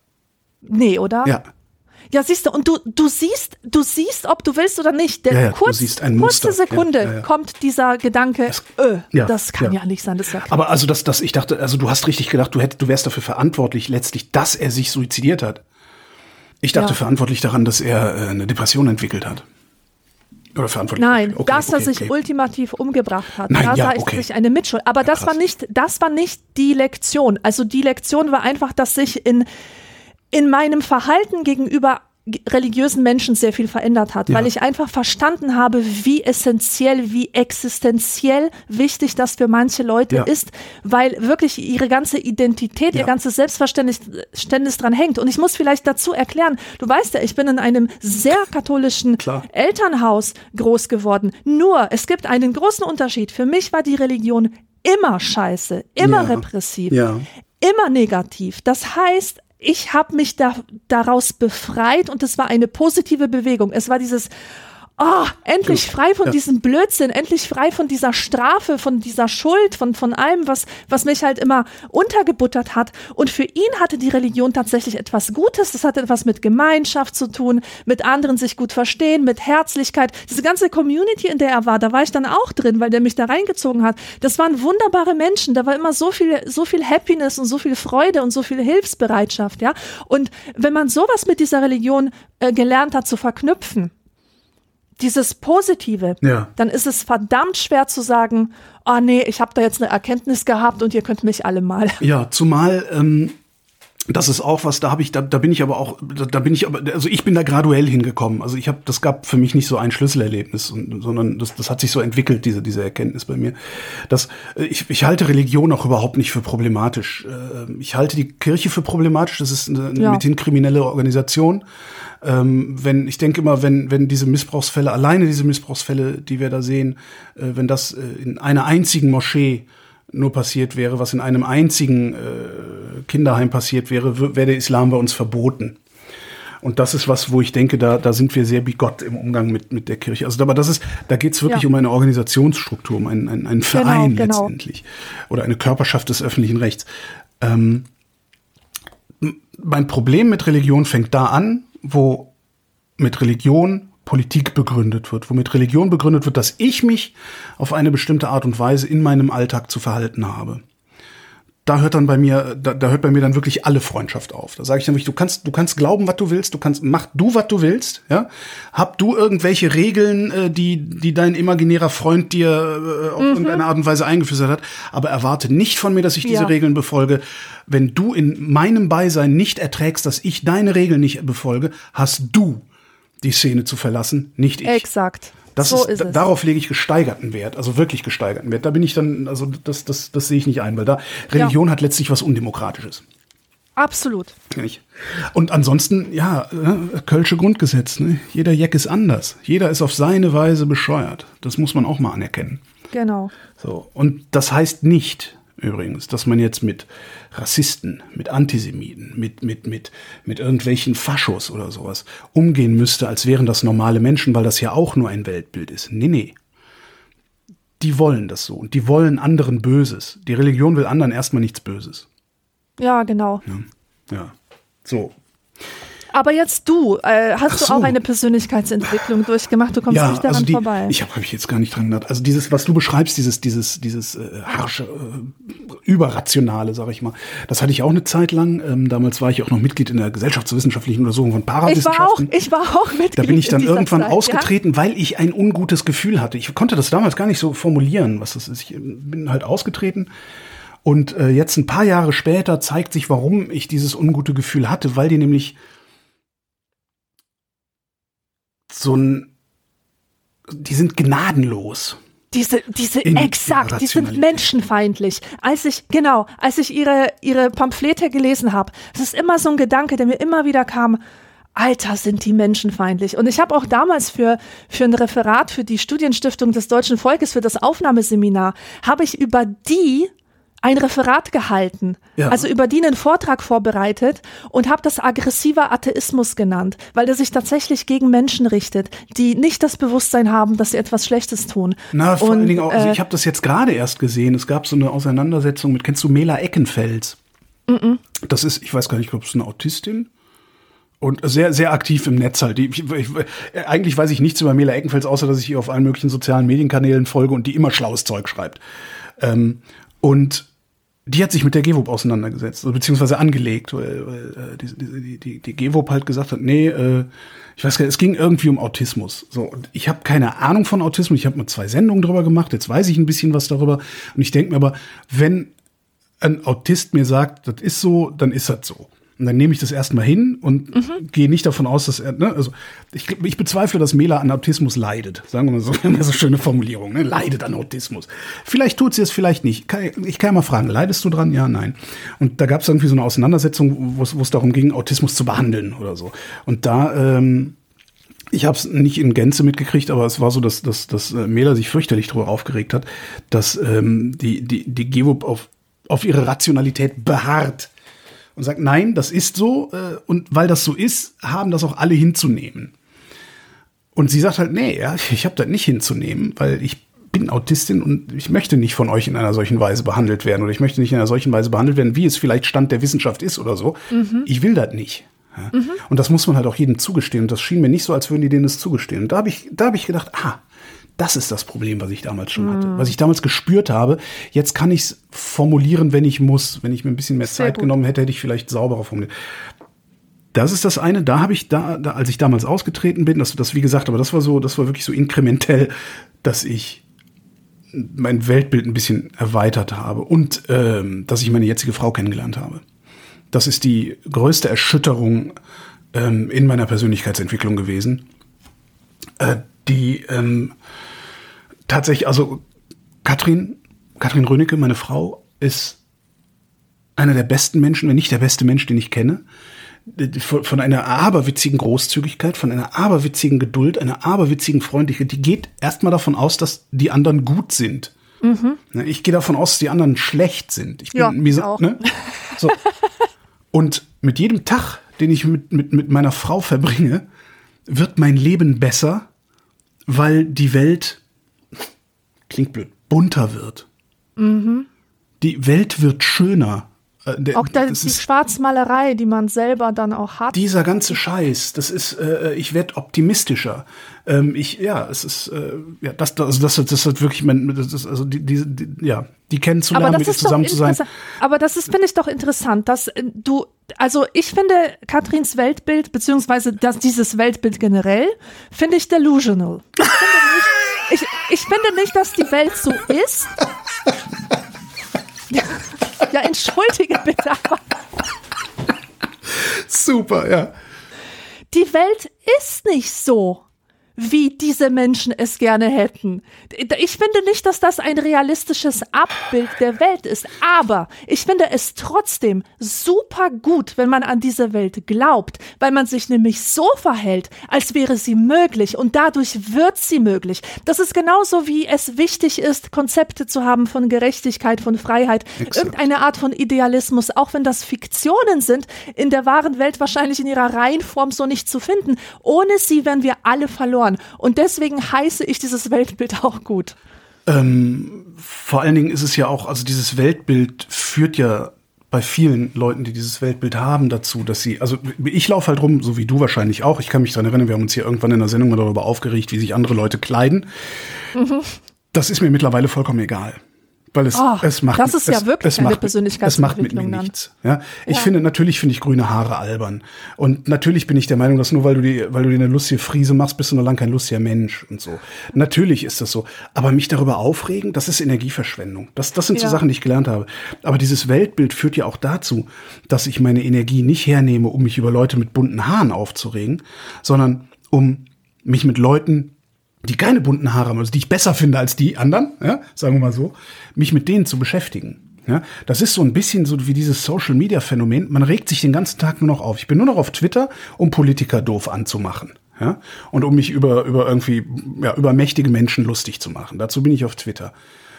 Nee, oder? Ja. Ja, siehst du, und du, du siehst, du siehst, ob du willst oder nicht. Der ja, ja, kurz, du siehst ein kurze Muster. Sekunde ja, ja, ja. kommt dieser Gedanke, das, öh, ja, das kann ja. ja nicht sein. Das ist ja krass. Aber also das, das, ich dachte, also du hast richtig gedacht, du hättest, du wärst dafür verantwortlich letztlich, dass er sich suizidiert hat. Ich dachte ja. verantwortlich daran, dass er äh, eine Depression entwickelt hat. Oder verantwortlich. Nein, okay, dass okay, er sich okay. ultimativ umgebracht hat. Nein, da ja, sah ich okay. sich eine Mitschuld. Aber das krass. war nicht, das war nicht die Lektion. Also die Lektion war einfach, dass sich in, in meinem Verhalten gegenüber religiösen Menschen sehr viel verändert hat, ja. weil ich einfach verstanden habe, wie essentiell, wie existenziell wichtig das für manche Leute ja. ist, weil wirklich ihre ganze Identität, ja. ihr ganzes Selbstverständnis dran hängt. Und ich muss vielleicht dazu erklären, du weißt ja, ich bin in einem sehr katholischen Klar. Elternhaus groß geworden. Nur, es gibt einen großen Unterschied. Für mich war die Religion immer scheiße, immer ja. repressiv, ja. immer negativ. Das heißt, ich habe mich da, daraus befreit und es war eine positive Bewegung. Es war dieses, oh, endlich frei von ja. diesem Blödsinn, endlich frei von dieser Strafe, von dieser Schuld, von, von allem, was, was mich halt immer untergebuttert hat. Und für ihn hatte die Religion tatsächlich etwas Gutes. Das hatte etwas mit Gemeinschaft zu tun, mit anderen sich gut verstehen, mit Herzlichkeit. Diese ganze Community, in der er war, da war ich dann auch drin, weil der mich da reingezogen hat. Das waren wunderbare Menschen. Da war immer so viel, so viel Happiness und so viel Freude und so viel Hilfsbereitschaft, ja. Und wenn man sowas mit dieser Religion äh, gelernt hat zu verknüpfen, dieses Positive, ja. dann ist es verdammt schwer zu sagen, oh nee, ich habe da jetzt eine Erkenntnis gehabt und ihr könnt mich alle mal. Ja, zumal ähm, das ist auch was, da habe ich, da, da bin ich aber auch, da, da bin ich aber, also ich bin da graduell hingekommen. Also ich habe, das gab für mich nicht so ein Schlüsselerlebnis, und, sondern das, das hat sich so entwickelt, diese diese Erkenntnis bei mir. Das, ich, ich halte Religion auch überhaupt nicht für problematisch. Ich halte die Kirche für problematisch. Das ist eine, eine ja. mithin kriminelle Organisation. Ähm, wenn, ich denke immer, wenn, wenn diese Missbrauchsfälle, alleine diese Missbrauchsfälle, die wir da sehen, äh, wenn das äh, in einer einzigen Moschee nur passiert wäre, was in einem einzigen äh, Kinderheim passiert wäre, w- wäre der Islam bei uns verboten. Und das ist was, wo ich denke, da, da sind wir sehr bigott im Umgang mit, mit der Kirche. Also, aber das ist, da geht es wirklich ja. um eine Organisationsstruktur, um einen, einen, einen Verein genau, genau. letztendlich. Oder eine Körperschaft des öffentlichen Rechts. Ähm, mein Problem mit Religion fängt da an, wo mit Religion Politik begründet wird, wo mit Religion begründet wird, dass ich mich auf eine bestimmte Art und Weise in meinem Alltag zu verhalten habe. Da hört dann bei mir, da, da hört bei mir dann wirklich alle Freundschaft auf. Da sage ich nämlich, du kannst, du kannst glauben, was du willst, du kannst, mach du, was du willst, ja. Hab du irgendwelche Regeln, äh, die, die dein imaginärer Freund dir äh, auf mhm. irgendeine Art und Weise eingeflüstert hat, aber erwarte nicht von mir, dass ich diese ja. Regeln befolge. Wenn du in meinem Beisein nicht erträgst, dass ich deine Regeln nicht befolge, hast du die Szene zu verlassen, nicht ich. Exakt. Das so ist, ist es. Darauf lege ich gesteigerten Wert, also wirklich gesteigerten Wert. Da bin ich dann, also das, das, das sehe ich nicht ein, weil da Religion ja. hat letztlich was Undemokratisches. Absolut. Und ansonsten, ja, Kölsche Grundgesetz, ne? Jeder Jeck ist anders. Jeder ist auf seine Weise bescheuert. Das muss man auch mal anerkennen. Genau. So. Und das heißt nicht, übrigens, dass man jetzt mit Rassisten, mit Antisemiten, mit, mit, mit, mit irgendwelchen Faschos oder sowas umgehen müsste, als wären das normale Menschen, weil das ja auch nur ein Weltbild ist. Nee, nee. Die wollen das so und die wollen anderen Böses. Die Religion will anderen erstmal nichts Böses. Ja, genau. Ja, ja. So. Aber jetzt du, äh, hast so. du auch eine Persönlichkeitsentwicklung durchgemacht? Du kommst ja, nicht daran also die, vorbei. Ich habe hab ich jetzt gar nicht dran gedacht. Also dieses, was du beschreibst, dieses, dieses, dieses äh, harsche, äh, überrationale, sag ich mal. Das hatte ich auch eine Zeit lang. Ähm, damals war ich auch noch Mitglied in der gesellschaftswissenschaftlichen Untersuchung von Parawissenschaften. Ich war auch, ich war auch Mitglied. Da bin ich dann irgendwann Zeit, ausgetreten, ja? weil ich ein ungutes Gefühl hatte. Ich konnte das damals gar nicht so formulieren, was das ist. Ich bin halt ausgetreten. Und äh, jetzt ein paar Jahre später zeigt sich, warum ich dieses ungute Gefühl hatte, weil die nämlich so ein, die sind gnadenlos. Diese, diese, exakt, die sind menschenfeindlich. Als ich, genau, als ich ihre, ihre Pamphlete gelesen habe, das ist immer so ein Gedanke, der mir immer wieder kam, Alter, sind die menschenfeindlich. Und ich habe auch damals für, für ein Referat für die Studienstiftung des Deutschen Volkes, für das Aufnahmeseminar, habe ich über die ein Referat gehalten, ja. also über die einen Vortrag vorbereitet und habe das aggressiver Atheismus genannt, weil der sich tatsächlich gegen Menschen richtet, die nicht das Bewusstsein haben, dass sie etwas Schlechtes tun. Na, vor und, allen Dingen auch, also äh, ich habe das jetzt gerade erst gesehen, es gab so eine Auseinandersetzung mit, kennst du Mela Eckenfels? Mm-mm. Das ist, ich weiß gar nicht, ich glaube, es ist eine Autistin. Und sehr, sehr aktiv im Netz halt. Ich, ich, eigentlich weiß ich nichts über Mela Eckenfels, außer dass ich ihr auf allen möglichen sozialen Medienkanälen folge und die immer schlaues Zeug schreibt. Ähm, und die hat sich mit der G W O P auseinandergesetzt, also beziehungsweise angelegt, weil, weil äh, die, die, die, die G W O P halt gesagt hat, nee, äh, ich weiß gar nicht, es ging irgendwie um Autismus. So, und ich habe keine Ahnung von Autismus, ich habe mal zwei Sendungen drüber gemacht, jetzt weiß ich ein bisschen was darüber. Und ich denke mir aber, wenn ein Autist mir sagt, das ist so, dann ist das so. Und dann nehme ich das erstmal hin und mhm. gehe nicht davon aus, dass er, ne, also ich, ich bezweifle, dass Mela an Autismus leidet. Sagen wir mal so, eine so schöne Formulierung, ne? Leidet an Autismus. Vielleicht tut sie es, vielleicht nicht. Ich kann ja mal fragen, leidest du dran? Ja, nein. Und da gab es irgendwie so eine Auseinandersetzung, wo es darum ging, Autismus zu behandeln oder so. Und da, ähm, ich habe es nicht in Gänze mitgekriegt, aber es war so, dass, dass, dass Mela sich fürchterlich darüber aufgeregt hat, dass ähm, die, die, die G W O P auf, auf ihre Rationalität beharrt. Und sagt, nein, das ist so. Äh, und weil das so ist, haben das auch alle hinzunehmen. Und sie sagt halt, nee, ja, ich habe das nicht hinzunehmen, weil ich bin Autistin und ich möchte nicht von euch in einer solchen Weise behandelt werden. Oder ich möchte nicht in einer solchen Weise behandelt werden, wie es vielleicht Stand der Wissenschaft ist oder so. Mhm. Ich will das nicht. Ja. Mhm. Und das muss man halt auch jedem zugestehen. Und das schien mir nicht so, als würden die denen das zugestehen. Und da habe ich, da hab ich gedacht, ah, das ist das Problem, was ich damals schon hatte. Was ich damals gespürt habe. Jetzt kann ich es formulieren, wenn ich muss. Wenn ich mir ein bisschen mehr Sehr Zeit gut. genommen hätte, hätte ich vielleicht sauberer formuliert. Das ist das eine. Da habe ich, da, da, als ich damals ausgetreten bin, das, das wie gesagt, aber das war so, das war wirklich so inkrementell, dass ich mein Weltbild ein bisschen erweitert habe und ähm, dass ich meine jetzige Frau kennengelernt habe. Das ist die größte Erschütterung ähm, in meiner Persönlichkeitsentwicklung gewesen. Äh, die ähm, tatsächlich, also Katrin, Katrin Rönecke, meine Frau, ist einer der besten Menschen, wenn nicht der beste Mensch, den ich kenne. Von, von einer aberwitzigen Großzügigkeit, von einer aberwitzigen Geduld, einer aberwitzigen Freundlichkeit. Die geht erstmal davon aus, dass die anderen gut sind. Mhm. Ich gehe davon aus, dass die anderen schlecht sind. Ich bin ja, mir so, auch. Ne? So. Und mit jedem Tag, den ich mit, mit, mit meiner Frau verbringe, wird mein Leben besser, weil die Welt, klingt blöd, bunter wird. Mhm. Die Welt wird schöner. Der, auch da, die Schwarzmalerei, die man selber dann auch hat. Dieser ganze Scheiß, das ist, äh, ich werde optimistischer. Ähm, ich, ja, es ist, äh, ja, das, das, das, das hat wirklich, mein, das ist, also die, die, die, ja, die kennenzulernen, mit ihr zusammen zu sein. Aber das ist, finde ich doch interessant, dass du, also ich finde Katrins Weltbild, beziehungsweise das, dieses Weltbild generell, finde ich delusional. Ich finde nicht, ich, ich finde nicht, dass die Welt so ist. Ja, entschuldige bitte, aber super, ja. Die Welt ist nicht so, wie diese Menschen es gerne hätten. Ich finde nicht, dass das ein realistisches Abbild der Welt ist, aber ich finde es trotzdem super gut, wenn man an diese Welt glaubt, weil man sich nämlich so verhält, als wäre sie möglich und dadurch wird sie möglich. Das ist genauso, wie es wichtig ist, Konzepte zu haben von Gerechtigkeit, von Freiheit, Exakt. Irgendeine Art von Idealismus, auch wenn das Fiktionen sind, in der wahren Welt wahrscheinlich in ihrer Reihenform so nicht zu finden. Ohne sie wären wir alle verloren. Und deswegen heiße ich dieses Weltbild auch gut. Ähm, vor allen Dingen ist es ja auch, also dieses Weltbild führt ja bei vielen Leuten, die dieses Weltbild haben, dazu, dass sie, also ich laufe halt rum, so wie du wahrscheinlich auch. Ich kann mich daran erinnern, wir haben uns hier irgendwann in der Sendung mal darüber aufgeregt, wie sich andere Leute kleiden. Mhm. Das ist mir mittlerweile vollkommen egal. Weil es, oh, es macht, das ist es, ja wirklich es eine macht, Persönlichkeitsentwicklung. Es macht mit mir dann. nichts. Ja? Ich ja. finde, natürlich finde ich grüne Haare albern. Und natürlich bin ich der Meinung, dass nur weil du die, weil du dir eine lustige Frise machst, bist du noch lange kein lustiger Mensch und so. Natürlich ist das so. Aber mich darüber aufregen, das ist Energieverschwendung. Das, das sind so ja. Sachen, die ich gelernt habe. Aber dieses Weltbild führt ja auch dazu, dass ich meine Energie nicht hernehme, um mich über Leute mit bunten Haaren aufzuregen, sondern um mich mit Leuten, die keine bunten Haare haben, also die ich besser finde als die anderen, ja, sagen wir mal so, mich mit denen zu beschäftigen. Ja, das ist so ein bisschen so wie dieses Social-Media-Phänomen. Man regt sich den ganzen Tag nur noch auf. Ich bin nur noch auf Twitter, um Politiker doof anzumachen. Ja, und um mich über, über irgendwie, ja, über mächtige Menschen lustig zu machen. Dazu bin ich auf Twitter.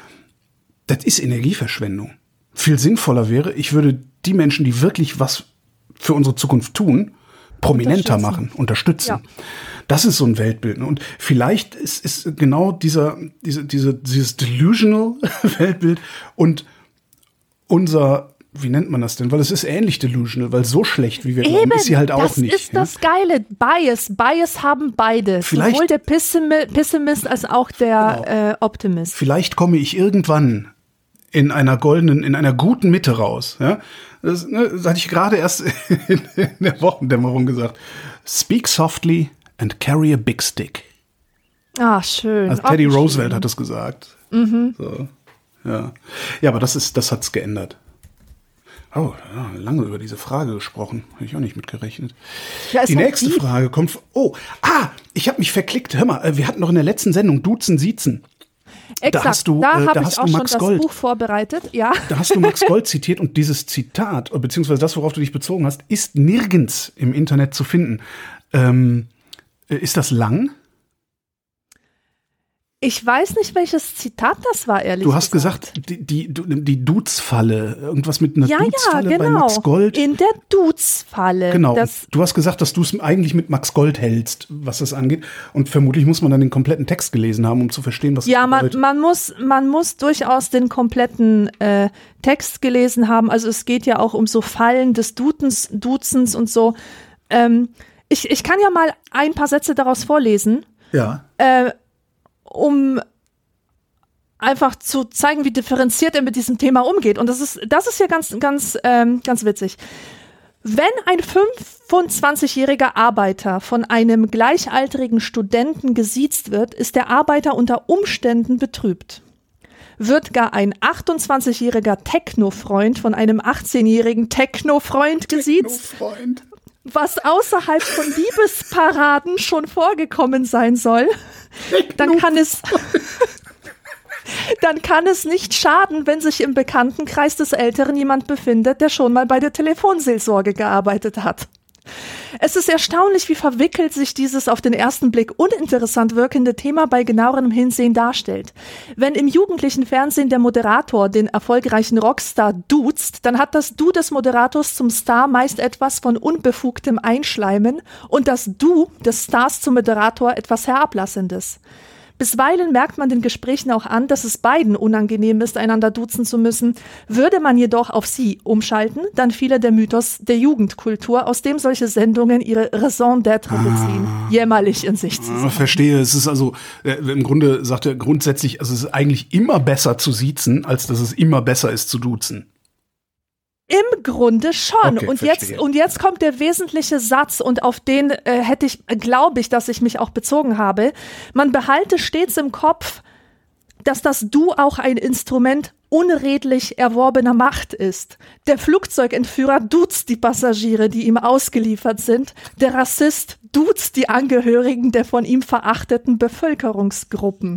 Das ist Energieverschwendung. Viel sinnvoller wäre, ich würde die Menschen, die wirklich was für unsere Zukunft tun, prominenter machen, unterstützen. Ja. Das ist so ein Weltbild. Und vielleicht ist, ist genau dieser, diese, diese, dieses delusional Weltbild und unser, wie nennt man das denn? Weil es ist ähnlich delusional, weil so schlecht, wie wir Eben, glauben, ist sie halt auch nicht. Das ist ja? das Geile. Bias. Bias haben beide. Vielleicht, sowohl der Pessimi- Pessimist als auch der genau. äh, Optimist. Vielleicht komme ich irgendwann in einer goldenen, in einer guten Mitte raus. Ja? Das, ne, das hatte ich gerade erst in, in der Wochendämmerung gesagt. Speak softly and carry a big stick. Ah, schön. Also Teddy Ach, Roosevelt schön. hat es gesagt. Mhm. So, ja. ja, aber das ist, das hat's geändert. Oh, ja, lange über diese Frage gesprochen. Habe ich auch nicht mitgerechnet. Ja, die nächste die? Frage kommt. Oh, ah, ich habe mich verklickt. Hör mal, wir hatten noch in der letzten Sendung Duzen, Siezen. Exakt, da hast du, da äh, habe da ich hast auch du schon Max das Gold. Buch vorbereitet. Ja. Da hast du Max Gold zitiert und dieses Zitat, beziehungsweise das, worauf du dich bezogen hast, ist nirgends im Internet zu finden. Ähm, ist das lang? Ich weiß nicht, welches Zitat das war, ehrlich gesagt. Du hast gesagt, gesagt, die, die, die Dudes-Falle, irgendwas mit einer ja, Dudes-Falle ja, genau. bei Max Gold. In der Dudes-Falle. Genau. Das du hast gesagt, dass du es eigentlich mit Max Gold hältst, was das angeht. Und vermutlich muss man dann den kompletten Text gelesen haben, um zu verstehen, was ja, das bedeutet. Ja, man, man, muss, man muss durchaus den kompletten äh, Text gelesen haben. Also es geht ja auch um so Fallen des Dudens, Duzens und so. Ähm, ich, ich kann ja mal ein paar Sätze daraus vorlesen. Ja. Äh, um einfach zu zeigen, wie differenziert er mit diesem Thema umgeht. Und das ist, das ist ja ganz, ganz, ähm, ganz witzig. Wenn ein fünfundzwanzigjähriger Arbeiter von einem gleichaltrigen Studenten gesiezt wird, ist der Arbeiter unter Umständen betrübt. Wird gar ein achtundzwanzigjähriger Techno-Freund von einem achtzehnjährigen Techno-Freund gesiezt, Techno-Freund. was außerhalb von Liebesparaden schon vorgekommen sein soll, dann kann es, dann kann es nicht schaden, wenn sich im Bekanntenkreis des Älteren jemand befindet, der schon mal bei der Telefonseelsorge gearbeitet hat. Es ist erstaunlich, wie verwickelt sich dieses auf den ersten Blick uninteressant wirkende Thema bei genauerem Hinsehen darstellt. Wenn im jugendlichen Fernsehen der Moderator den erfolgreichen Rockstar duzt, dann hat das Du des Moderators zum Star meist etwas von unbefugtem Einschleimen und das Du des Stars zum Moderator etwas Herablassendes. Bisweilen merkt man den Gesprächen auch an, dass es beiden unangenehm ist, einander duzen zu müssen. Würde man jedoch auf sie umschalten, dann fiele der Mythos der Jugendkultur, aus dem solche Sendungen ihre Raison d'être beziehen, ah, jämmerlich in sich zu sein. Verstehe, es ist also, äh, im Grunde sagt er grundsätzlich, also es ist eigentlich immer besser zu siezen, als dass es immer besser ist zu duzen. Im Grunde schon. Okay, und, jetzt, und jetzt kommt der wesentliche Satz und auf den äh, hätte ich, glaube ich, dass ich mich auch bezogen habe. Man behalte stets im Kopf, dass das Du auch ein Instrument unredlich erworbener Macht ist. Der Flugzeugentführer duzt die Passagiere, die ihm ausgeliefert sind. Der Rassist duzt die Angehörigen der von ihm verachteten Bevölkerungsgruppen.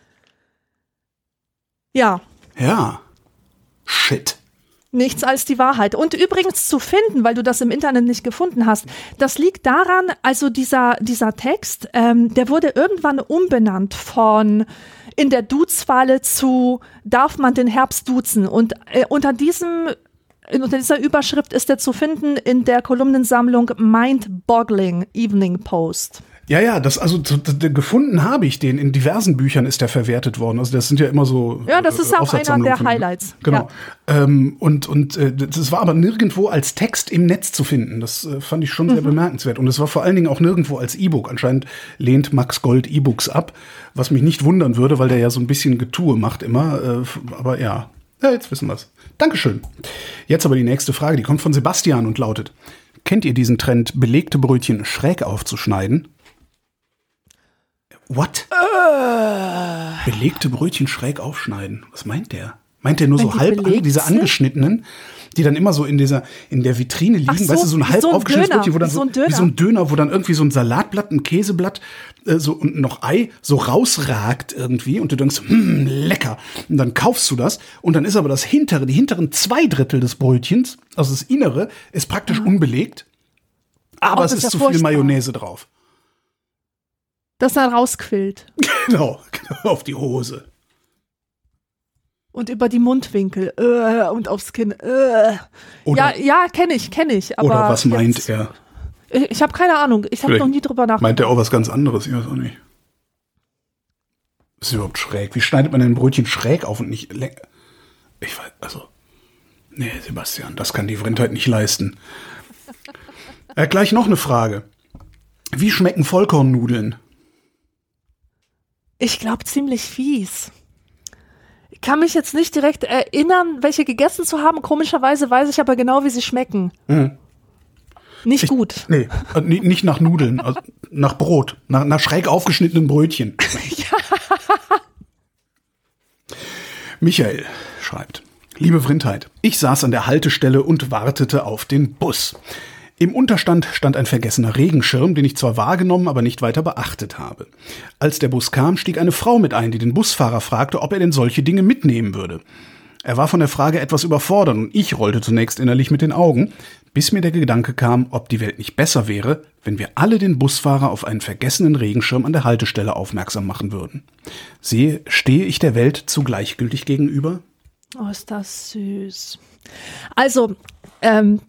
Ja. Ja. Shit. Nichts als die Wahrheit. Und übrigens zu finden, weil du das im Internet nicht gefunden hast, das liegt daran, also dieser, dieser Text, ähm, der wurde irgendwann umbenannt von in der Duzfalle zu darf man den Herbst duzen. Und äh, unter diesem unter dieser Überschrift ist er zu finden in der Kolumnensammlung Mind-Boggling Evening Post. Ja, ja, das also d- d- gefunden habe ich den. In diversen Büchern ist der verwertet worden. Also das sind ja immer so. Ja, das ist äh, auch einer der von- Highlights. Genau. Ja. Ähm, und und äh, das war aber nirgendwo als Text im Netz zu finden. Das äh, fand ich schon sehr Mhm. bemerkenswert. Und es war vor allen Dingen auch nirgendwo als E-Book. Anscheinend lehnt Max Gold E-Books ab, was mich nicht wundern würde, weil der ja so ein bisschen Getue macht immer. Äh, aber ja. ja, jetzt wissen wir's. Dankeschön. Jetzt aber die nächste Frage, die kommt von Sebastian und lautet: Kennt ihr diesen Trend, belegte Brötchen schräg aufzuschneiden? What? Äh. Belegte Brötchen schräg aufschneiden. Was meint der? Meint der nur Wenn so die halb an, belegt diese sind? angeschnittenen, die dann immer so in dieser in der Vitrine liegen, Ach so, weißt du, so ein wie halb so ein aufgeschnittenes Döner, Brötchen, wo dann wie so, so ein Döner. wie so ein Döner, wo dann irgendwie so ein Salatblatt, ein Käseblatt äh, so und noch Ei so rausragt irgendwie und du denkst, hm, lecker. Und dann kaufst du das und dann ist aber das hintere, die hinteren zwei Drittel des Brötchens, also das Innere, ist praktisch unbelegt, aber Oh, es das ist ist ja zu viel furchtbar. Mayonnaise drauf. Das dann rausquillt. Genau, genau, auf die Hose. Und über die Mundwinkel äh, und aufs Kinn. Äh. Oder- Ja, ja, kenne ich, kenne ich. Aber Oder was meint jetzt, er? Ich, ich habe keine Ahnung. Ich habe Vielleicht noch nie drüber nachgedacht. Meint er auch was ganz anderes? Ich weiß auch nicht. Ist überhaupt schräg? Wie schneidet man denn ein Brötchen schräg auf und nicht le- Ich weiß, also. Nee, Sebastian, das kann die Vrindheit nicht leisten. Äh, gleich noch eine Frage. Wie schmecken Vollkornnudeln? Ich glaube ziemlich fies. Ich kann mich jetzt nicht direkt erinnern, welche gegessen zu haben. Komischerweise weiß ich aber genau, wie sie schmecken. Mhm. Nicht gut. Nee, äh, ni- nicht nach Nudeln, also nach Brot, nach, nach schräg aufgeschnittenen Brötchen. Michael schreibt: Liebe Vrindheit, ich saß an der Haltestelle und wartete auf den Bus. Im Unterstand stand ein vergessener Regenschirm, den ich zwar wahrgenommen, aber nicht weiter beachtet habe. Als der Bus kam, stieg eine Frau mit ein, die den Busfahrer fragte, ob er denn solche Dinge mitnehmen würde. Er war von der Frage etwas überfordert und ich rollte zunächst innerlich mit den Augen, bis mir der Gedanke kam, ob die Welt nicht besser wäre, wenn wir alle den Busfahrer auf einen vergessenen Regenschirm an der Haltestelle aufmerksam machen würden. Sehe, stehe ich der Welt zu gleichgültig gegenüber? Oh, ist das süß. Also, ähm,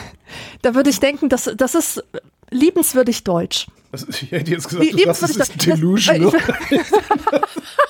da würde ich denken, das, das ist liebenswürdig deutsch. Was, ich hätte jetzt gesagt, Wie- du sagst, das liebenswürdig ist deutsch. delusional. Das-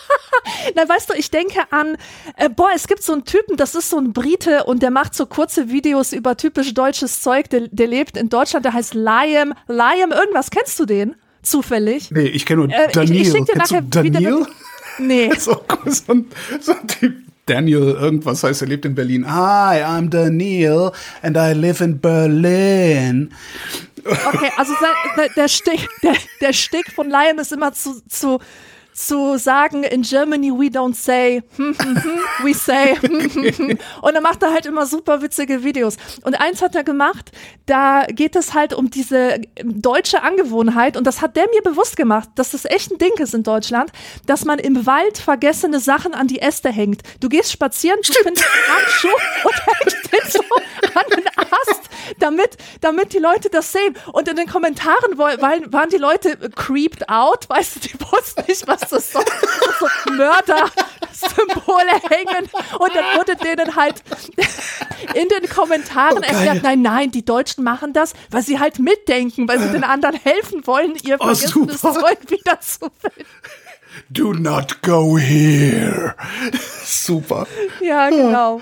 Na, weißt du, ich denke an, äh, boah, es gibt so einen Typen, das ist so ein Brite und der macht so kurze Videos über typisch deutsches Zeug, der, der lebt in Deutschland, der heißt Liam, Liam irgendwas, kennst du den? Zufällig? Nee, ich kenne nur Äh, ich- Daniel. ich schick dir Kennst nachher du wieder Daniel? eine- Nee. So, so, ein, so ein Typ. Daniel, irgendwas heißt, er lebt in Berlin. Hi, I'm Daniel and I live in Berlin. Okay, also sein, der, Stick, der, der Stick von Liam ist immer zu, zu, zu sagen, in Germany we don't say, hm, hm, hm, we say, hm, hm, hm. Und dann macht er halt immer super witzige Videos. Und eins hat er gemacht, da geht es halt um diese deutsche Angewohnheit, und das hat der mir bewusst gemacht, dass das echt ein Ding ist in Deutschland, dass man im Wald vergessene Sachen an die Äste hängt. Du gehst spazieren, du findest einen Handschuh und hängst den so an den Ast, damit, damit die Leute das sehen. Und in den Kommentaren waren, waren die Leute creeped out, weißt du, die wussten nicht, was das soll. So Mörder-Symbole hängen. Und dann wurde denen halt in den Kommentaren Oh, geil. erklärt, nein, nein, die Deutschen machen das, weil sie halt mitdenken, weil sie den anderen helfen wollen, ihr Oh, vergessenes super. Zeug wieder zu finden. Do not go here. Super. Ja, genau.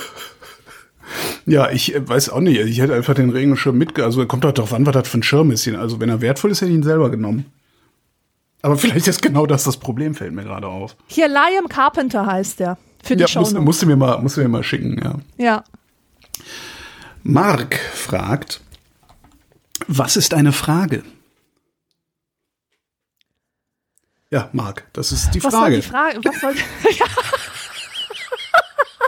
Ja, ich äh, weiß auch nicht. Ich hätte einfach den Regenschirm mitge... Also kommt doch darauf an, was das für ein Schirm ist. Also wenn er wertvoll ist, hätte ich ihn selber genommen. Aber vielleicht ist genau das das Problem, fällt mir gerade auf. Hier, Liam Carpenter heißt der. Für die Ja, Show. musst, musst, du mir mal, musst du mir mal schicken, ja. Ja. Mark fragt, was ist eine Frage? Ja, Mark, das ist die Was soll Frage. die Frage? Was soll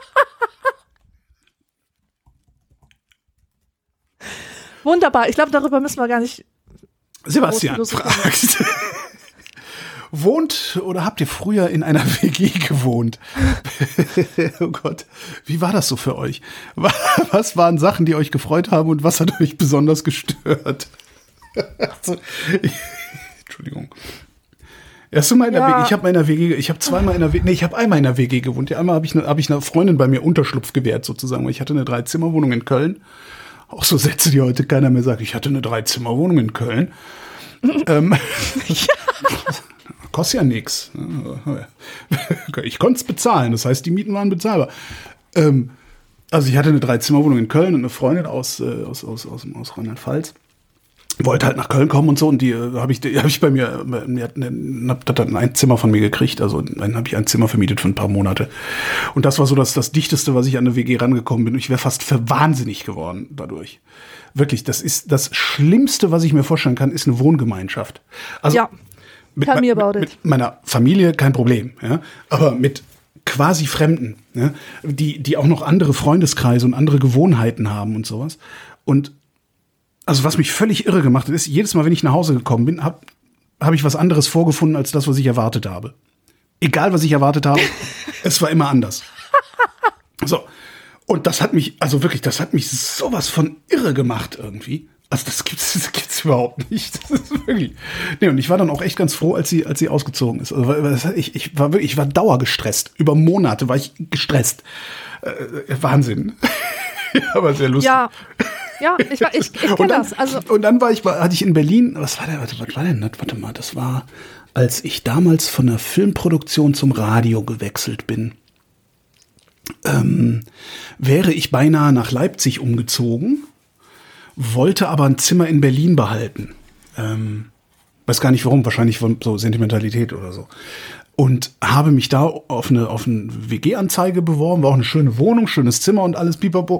Wunderbar. Ich glaube, darüber müssen wir gar nicht. Sebastian fragt. Wohnt oder habt ihr früher in einer W G gewohnt? Oh Gott, wie war das so für euch? Was waren Sachen, die euch gefreut haben und was hat euch besonders gestört? Also, ich, Entschuldigung. Erst mal in der ja. W G, ich habe mal in der W G, ich habe zweimal in der W G, nee, ich habe einmal in der W G gewohnt. Einmal habe ich, ne, hab ich einer Freundin bei mir Unterschlupf gewährt sozusagen, weil ich hatte eine Dreizimmerwohnung in Köln. Auch so Sätze, die heute keiner mehr sagt. Ich hatte eine Dreizimmerwohnung in Köln. ähm, kostet ja nichts. Ich konnte es bezahlen, das heißt, die Mieten waren bezahlbar. Ähm, also ich hatte eine Dreizimmerwohnung in Köln und eine Freundin aus, äh, aus, aus, aus, aus Rheinland-Pfalz. Wollte halt nach Köln kommen und so und die äh, habe ich, hab ich bei mir, die hat dann ein Zimmer von mir gekriegt, also dann habe ich ein Zimmer vermietet für ein paar Monate. Und das war so das, das Dichteste, was ich an eine W G rangekommen bin. Ich wäre fast für wahnsinnig geworden dadurch. Wirklich, das ist das Schlimmste, was ich mir vorstellen kann, ist eine Wohngemeinschaft. Also ja, mit, me- mit, mit meiner Familie kein Problem, ja, aber mit quasi Fremden, ja, die, die auch noch andere Freundeskreise und andere Gewohnheiten haben und sowas. Und also was mich völlig irre gemacht hat, ist, jedes Mal, wenn ich nach Hause gekommen bin, habe hab ich was anderes vorgefunden, als das, was ich erwartet habe. Egal, was ich erwartet habe, es war immer anders. So. Und das hat mich, also wirklich, das hat mich sowas von irre gemacht irgendwie. Also das gibt's, das gibt's überhaupt nicht. Das ist wirklich. Nee, und ich war dann auch echt ganz froh, als sie, als sie ausgezogen ist. Also ich, ich war wirklich, ich war dauergestresst. Über Monate war ich gestresst. Äh, Wahnsinn. Aber sehr lustig. Ja. Ja, ich, ich, ich kenne das. Also und dann war ich, hatte ich in Berlin, was war der, was war denn das? Warte mal, das war, als ich damals von der Filmproduktion zum Radio gewechselt bin, ähm, wäre ich beinahe nach Leipzig umgezogen, wollte aber ein Zimmer in Berlin behalten. Ähm, weiß gar nicht warum, wahrscheinlich von so Sentimentalität oder so. Und habe mich da auf eine, auf eine W G-Anzeige beworben, war auch eine schöne Wohnung, schönes Zimmer und alles pipapo.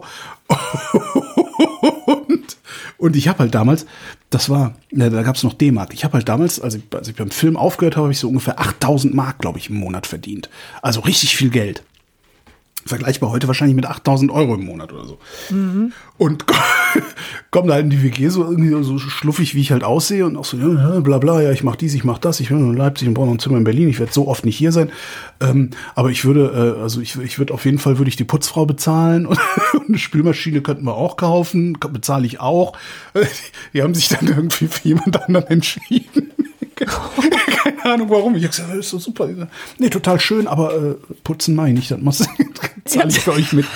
Und, und ich habe halt damals, das war, ne, da gab es noch D-Mark. Ich habe halt damals, als ich, als ich beim Film aufgehört habe, habe ich so ungefähr achttausend Mark, glaube ich, im Monat verdient. Also richtig viel Geld. Vergleichbar heute wahrscheinlich mit achttausend Euro im Monat oder so. Mhm. Und komm da halt in die W G, so irgendwie so schluffig, wie ich halt aussehe und auch so, ja, bla bla, ja, ich mach dies, ich mach das, ich bin in Leipzig und brauche noch ein Zimmer in Berlin, ich werde so oft nicht hier sein. Ähm, aber ich würde, äh, also ich, ich würde auf jeden Fall, würde ich die Putzfrau bezahlen und, und eine Spülmaschine könnten wir auch kaufen, bezahle ich auch. Die haben sich dann irgendwie für jemand anderen entschieden. Keine Ahnung warum. Ich habe gesagt, das ist so super. Nee, total schön, aber äh, putzen mache ich nicht. Das muss zahle ich für euch mit.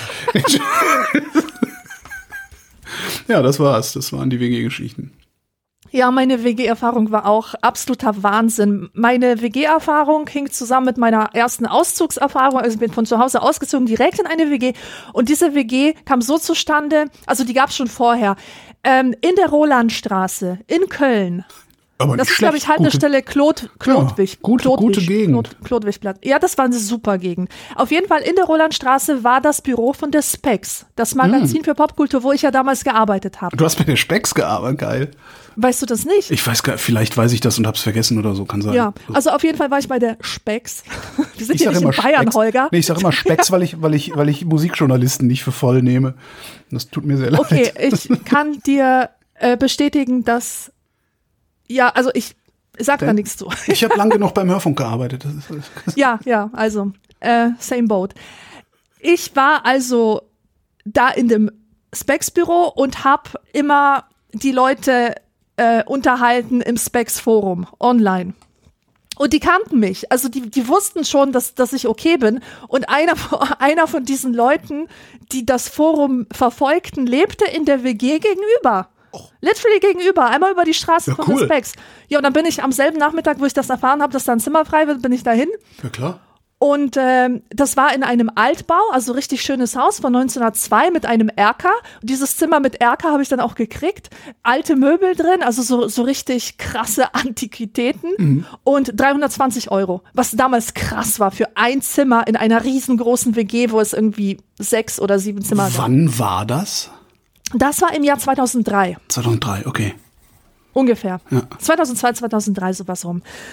Ja, das war's. Das waren die W G-Geschichten. Ja, meine W G-Erfahrung war auch absoluter Wahnsinn. Meine W G-Erfahrung hing zusammen mit meiner ersten Auszugserfahrung. Also ich bin von zu Hause ausgezogen, direkt in eine W G. Und diese W G kam so zustande, also die gab es schon vorher, ähm, in der Rolandstraße in Köln. Aber das ist, schlecht. glaube ich, Haltestelle Klot, Klotwig. Ja, gute, Klotwig, gute Gegend. Klot, Klotwigplatz. Ja, das war eine super Gegend. Auf jeden Fall in der Rolandstraße war das Büro von der Spex, das Magazin hm. für Popkultur, wo ich ja damals gearbeitet habe. Du hast bei der Spex gearbeitet, geil. Weißt du das nicht? Ich weiß gar vielleicht weiß ich das und hab's vergessen oder so, kann sein. Ja, also auf jeden Fall war ich bei der Spex. Wir sind ich hier nicht in Bayern, Spex. Holger. Nee, ich sag immer Spex, weil ich, weil ich, weil ich Musikjournalisten nicht für voll nehme. Das tut mir sehr leid. Okay, ich kann dir äh, bestätigen, dass, ja, also ich sag da nichts zu. Ich habe lange genug beim Hörfunk gearbeitet. Das ist, das ja, ja, also äh, same boat. Ich war also da in dem Spex-Büro und habe immer die Leute äh, unterhalten im Spex-Forum online. Und die kannten mich. Also die, die wussten schon, dass, dass ich okay bin. Und einer, einer von diesen Leuten, die das Forum verfolgten, lebte in der W G gegenüber. Oh. Literally gegenüber, einmal über die Straße ja, von cool. den Specs. Ja, und dann bin ich am selben Nachmittag, wo ich das erfahren habe, dass da ein Zimmer frei wird, bin ich dahin. Ja, klar. Und ähm, das war in einem Altbau, also richtig schönes Haus von neunzehnhundertzwei mit einem Erker. Und dieses Zimmer mit Erker habe ich dann auch gekriegt. Alte Möbel drin, also so, so richtig krasse Antiquitäten. Mhm. Und dreihundertzwanzig Euro, was damals krass war für ein Zimmer in einer riesengroßen W G, wo es irgendwie sechs oder sieben Zimmer gab. Wann war das? Das war im Jahr zweitausenddrei. zweitausenddrei, okay. Ungefähr. Ja. zweitausendzwei, zweitausenddrei, sowas rum.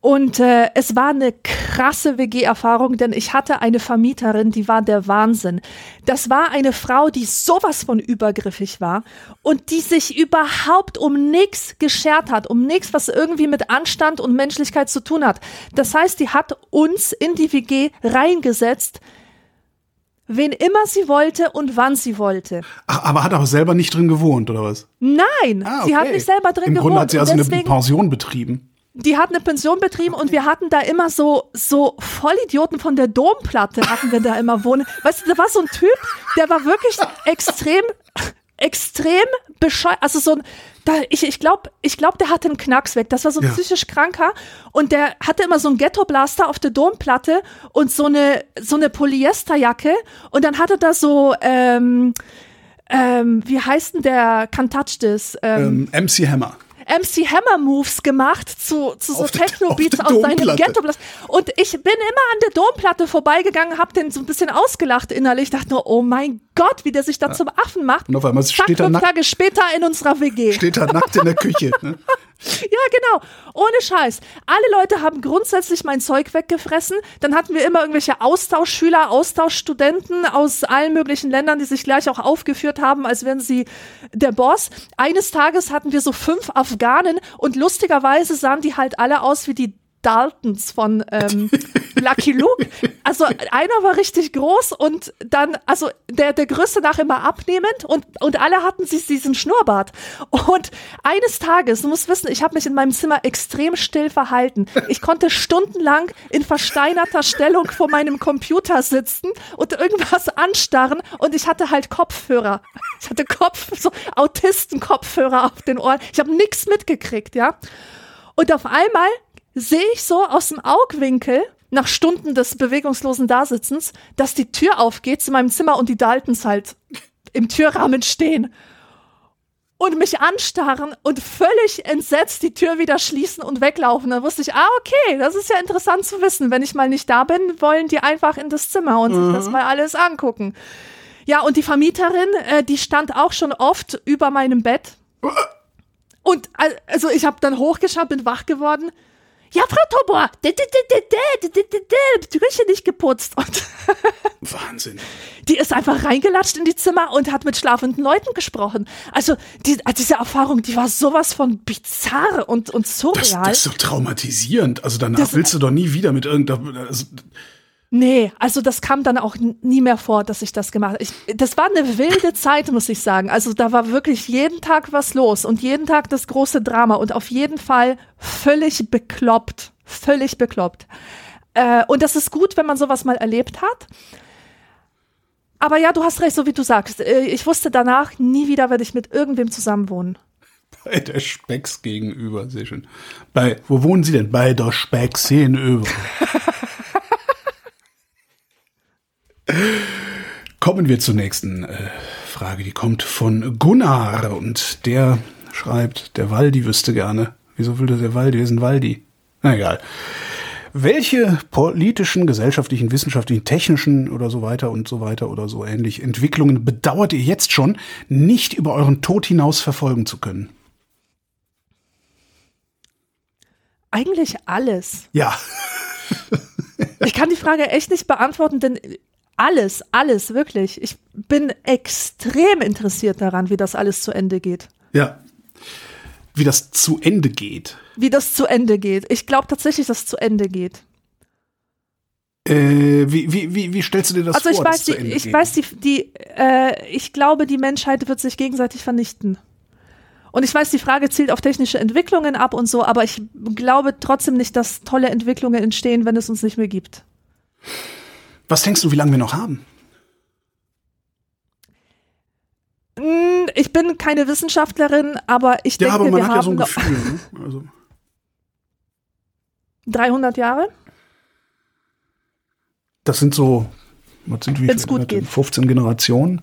Und äh, es war eine krasse W G-Erfahrung, denn ich hatte eine Vermieterin, die war der Wahnsinn. Das war eine Frau, die sowas von übergriffig war und die sich überhaupt um nichts geschert hat, um nichts, was irgendwie mit Anstand und Menschlichkeit zu tun hat. Das heißt, die hat uns in die W G reingesetzt, wen immer sie wollte und wann sie wollte. Ach, aber hat auch selber nicht drin gewohnt, oder was? Nein, Ah, okay. Sie hat nicht selber drin Im gewohnt. Grunde hat sie also deswegen, eine Pension betrieben. Die hat eine Pension betrieben und wir hatten da immer so, so Vollidioten von der Domplatte hatten wir da immer wohnen. Weißt du, da war so ein Typ, der war wirklich extrem, extrem bescheuert. Also so ein, da, ich, ich glaube, ich glaub, der hatte einen Knacks weg. Das war so ein Ja. psychisch Kranker und der hatte immer so einen Ghetto-Blaster auf der Domplatte und so eine, so eine Polyesterjacke und dann hatte da so, ähm, ähm, wie heißt denn der, Can't Touch This? Ähm, Ähm, M C Hammer. M C Hammer Moves gemacht zu, zu so Auf der- Techno-Beats auf der aus seinem Domplatte. Ghetto. Und ich bin immer an der Domplatte vorbeigegangen, hab den so ein bisschen ausgelacht innerlich, dachte nur, oh mein Gott, wie der sich da zum Affen macht. Und auf einmal Zack, steht er fünf nackt, Tage später in unserer W G. steht er nackt in der Küche. Ne? Ja, genau. Ohne Scheiß. Alle Leute haben grundsätzlich mein Zeug weggefressen. Dann hatten wir immer irgendwelche Austauschschüler, Austauschstudenten aus allen möglichen Ländern, die sich gleich auch aufgeführt haben, als wären sie der Boss. Eines Tages hatten wir so fünf Afghanen und lustigerweise sahen die halt alle aus wie die Daltons von ähm, Lucky Luke. Also einer war richtig groß und dann, also der, der Größte nach immer abnehmend und, und alle hatten sich diesen Schnurrbart. Und eines Tages, du musst wissen, ich habe mich in meinem Zimmer extrem still verhalten. Ich konnte stundenlang in versteinerter Stellung vor meinem Computer sitzen und irgendwas anstarren und ich hatte halt Kopfhörer. Ich hatte Kopf, so Autisten-Kopfhörer auf den Ohren. Ich habe nichts mitgekriegt, ja. Und auf einmal sehe ich so aus dem Augwinkel, nach Stunden des bewegungslosen Dasitzens, dass die Tür aufgeht zu meinem Zimmer und die Daltons halt im Türrahmen stehen und mich anstarren und völlig entsetzt die Tür wieder schließen und weglaufen. Dann wusste ich, ah, okay, das ist ja interessant zu wissen. Wenn ich mal nicht da bin, wollen die einfach in das Zimmer und Mhm. sich das mal alles angucken. Ja, und die Vermieterin, äh, die stand auch schon oft über meinem Bett. Und al- also ich habe dann hochgeschaut, bin wach geworden. Ja, Frau Tobor, die Küche nicht geputzt. Und Wahnsinn. die ist einfach reingelatscht in die Zimmer und hat mit schlafenden Leuten gesprochen. Also die, diese Erfahrung, die war sowas von bizarr und, und Das, surreal. das ist doch traumatisierend. Also danach Das- willst du doch nie wieder mit irgendeiner. Also, Nee, also das kam dann auch n- nie mehr vor, dass ich das gemacht habe. Ich, das war eine wilde Zeit, muss ich sagen. Also da war wirklich jeden Tag was los und jeden Tag das große Drama und auf jeden Fall völlig bekloppt, völlig bekloppt. Äh, und das ist gut, wenn man sowas mal erlebt hat. Aber ja, du hast recht, so wie du sagst. Äh, ich wusste danach, nie wieder werde ich mit irgendwem zusammenwohnen. bei der Specks gegenüber, sehr schön. Bei, wo wohnen Sie denn? Bei der Specks gegenüber. Kommen wir zur nächsten äh, Frage. Die kommt von Gunnar und der schreibt, der Waldi wüsste gerne. Wieso will der Waldi? Wir sind Waldi. Na egal. Welche politischen, gesellschaftlichen, wissenschaftlichen, technischen oder so weiter und so weiter oder so ähnlich Entwicklungen bedauert ihr jetzt schon, nicht über euren Tod hinaus verfolgen zu können? Eigentlich alles. Ja. Ich kann die Frage echt nicht beantworten, denn alles, alles, wirklich. Ich bin extrem interessiert daran, wie das alles zu Ende geht. Ja. Wie das zu Ende geht. Wie das zu Ende geht. Ich glaube tatsächlich, dass es zu Ende geht. Äh, wie, wie, wie, wie stellst du dir das Also vor? ich weiß, dass es zu die, Ende ich geht? weiß, die, die, äh, ich glaube, die Menschheit wird sich gegenseitig vernichten. Und ich weiß, die Frage zielt auf technische Entwicklungen ab und so, aber ich glaube trotzdem nicht, dass tolle Entwicklungen entstehen, wenn es uns nicht mehr gibt. Was denkst du, wie lange wir noch haben? Mm, Ich bin keine Wissenschaftlerin, aber ich Ja, denke, aber man wir hat ja so haben ein noch Gefühl. Ne? Also, dreihundert Jahre. das sind so, was sind wie Wenn's viele? gut geht. fünfzehn Generationen.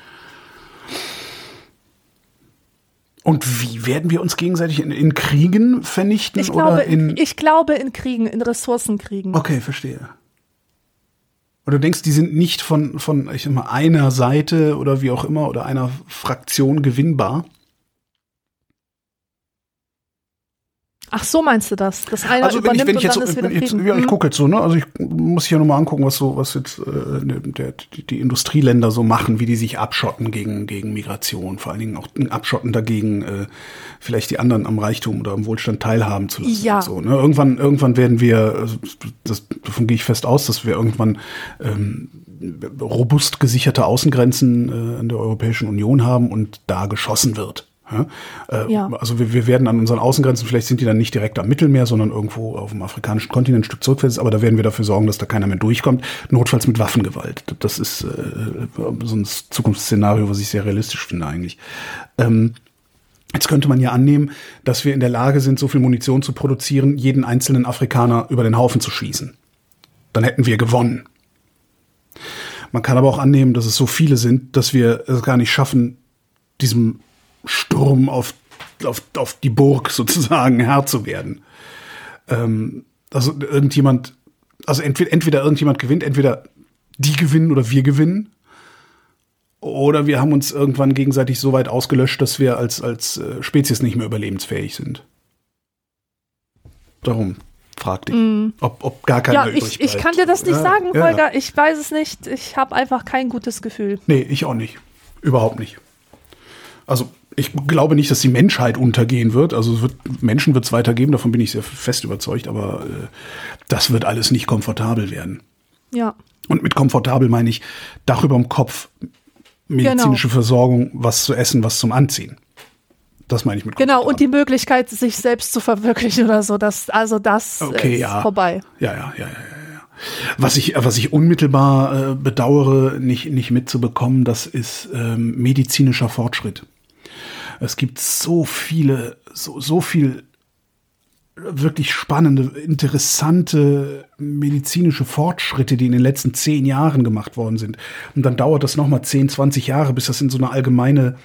Und wie werden wir uns gegenseitig in, in Kriegen vernichten? Ich oder glaube, in. ich glaube in Kriegen, in Ressourcenkriegen. Okay, verstehe. Oder du denkst, die sind nicht von, von ich sag mal, einer Seite oder wie auch immer oder einer Fraktion gewinnbar? Ach so, meinst du das? Das einer Also wenn ich, übernimmt wenn ich jetzt, und dann ist wieder wenn ich jetzt Frieden. ja, ich Mhm. gucke jetzt so, ne? Also ich muss ja nur mal angucken, was so, was jetzt äh, der, die, die Industrieländer so machen, wie die sich abschotten gegen gegen Migration, vor allen Dingen auch abschotten dagegen, äh, vielleicht die anderen am Reichtum oder am Wohlstand teilhaben zu lassen. Ja. So, ne? Irgendwann, irgendwann werden wir, also das, davon gehe ich fest aus, dass wir irgendwann ähm, robust gesicherte Außengrenzen äh, in der Europäischen Union haben und da geschossen wird. Ja, äh, Ja. Also wir, wir werden an unseren Außengrenzen, vielleicht sind die dann nicht direkt am Mittelmeer, sondern irgendwo auf dem afrikanischen Kontinent ein Stück zurückversetzt, aber da werden wir dafür sorgen, dass da keiner mehr durchkommt, notfalls mit Waffengewalt. Das ist äh, so ein Zukunftsszenario, was ich sehr realistisch finde eigentlich. Ähm, Jetzt könnte man ja annehmen, dass wir in der Lage sind, so viel Munition zu produzieren, jeden einzelnen Afrikaner über den Haufen zu schießen. Dann hätten wir gewonnen. Man kann aber auch annehmen, dass es so viele sind, dass wir es gar nicht schaffen, diesem Sturm auf, auf, auf die Burg sozusagen Herr zu werden. Ähm, also irgendjemand, also entweder, entweder irgendjemand gewinnt, entweder die gewinnen oder wir gewinnen. Oder wir haben uns irgendwann gegenseitig so weit ausgelöscht, dass wir als, als Spezies nicht mehr überlebensfähig sind. Darum fragte ich, mm. ob, ob gar keiner ja, übrig ich, bleibt. ich kann dir das nicht ja, sagen, ja, Holger. Ich weiß es nicht. Ich habe einfach kein gutes Gefühl. Nee, ich auch nicht. Überhaupt nicht. Also ich glaube nicht, dass die Menschheit untergehen wird. Also es wird, Menschen wird es weitergeben, davon bin ich sehr fest überzeugt. Aber äh, das wird alles nicht komfortabel werden. Ja. Und mit komfortabel meine ich Dach überm Kopf, medizinische genau. Versorgung, was zu essen, was zum Anziehen. Das meine ich mit Genau, und die Möglichkeit, sich selbst zu verwirklichen oder so. Das, also das okay, ist ja. vorbei. Ja, ja, ja, ja, ja. Was ich, was ich unmittelbar äh, bedauere, nicht, nicht mitzubekommen, das ist ähm, medizinischer Fortschritt. Es gibt so viele, so, so viel wirklich spannende, interessante medizinische Fortschritte, die in den letzten zehn Jahren gemacht worden sind. Und dann dauert das nochmal zehn, zwanzig Jahre, bis das in so eine allgemeine,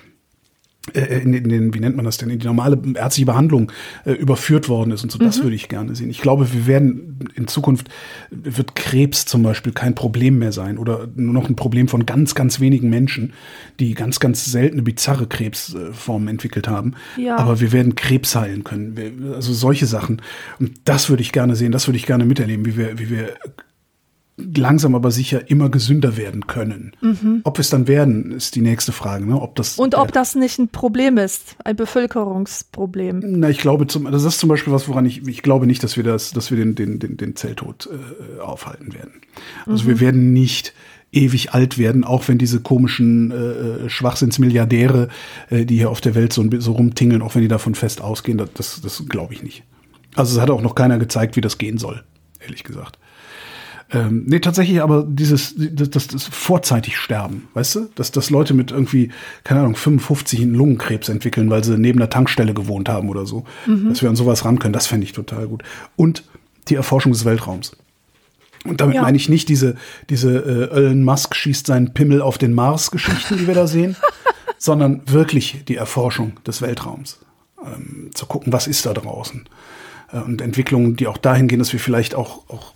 äh, in, in den, wie nennt man das denn, in die normale ärztliche Behandlung äh, überführt worden ist. Und so, mhm. das würde ich gerne sehen. Ich glaube, wir werden in Zukunft, wird Krebs zum Beispiel kein Problem mehr sein oder nur noch ein Problem von ganz, ganz wenigen Menschen, die ganz, ganz seltene, bizarre Krebsformen entwickelt haben. Ja. Aber wir werden Krebs heilen können. Wir, also solche Sachen. Und das würde ich gerne sehen, das würde ich gerne miterleben, wie wir, wie wir langsam aber sicher immer gesünder werden können. Mhm. Ob wir es dann werden, ist die nächste Frage. Ne? Ob das, Und ob das nicht ein Problem ist, ein Bevölkerungsproblem. Na, ich glaube, zum, das ist zum Beispiel was, woran ich, ich glaube nicht, dass wir das, dass wir den, den, den, den Zelltod äh, aufhalten werden. Also mhm. wir werden nicht ewig alt werden, auch wenn diese komischen äh, Schwachsinnsmilliardäre, äh, die hier auf der Welt so, so rumtingeln, auch wenn die davon fest ausgehen, das, das, das glaube ich nicht. Also es hat auch noch keiner gezeigt, wie das gehen soll, ehrlich gesagt. Ähm, nee, tatsächlich aber dieses, das, das, das vorzeitig sterben, weißt du? Dass, dass Leute mit irgendwie, keine Ahnung, fünfundfünfzig einen Lungenkrebs entwickeln, weil sie neben einer Tankstelle gewohnt haben oder so. Mhm. Dass wir an sowas ran können, das fände ich total gut. Und die Erforschung des Weltraums. Und damit ja. meine ich nicht diese, diese äh, Elon Musk schießt seinen Pimmel auf den Mars-Geschichten, die wir da sehen, sondern wirklich die Erforschung des Weltraums. Ähm, zu gucken, was ist da draußen. Äh, und Entwicklungen, die auch dahin gehen, dass wir vielleicht auch, auch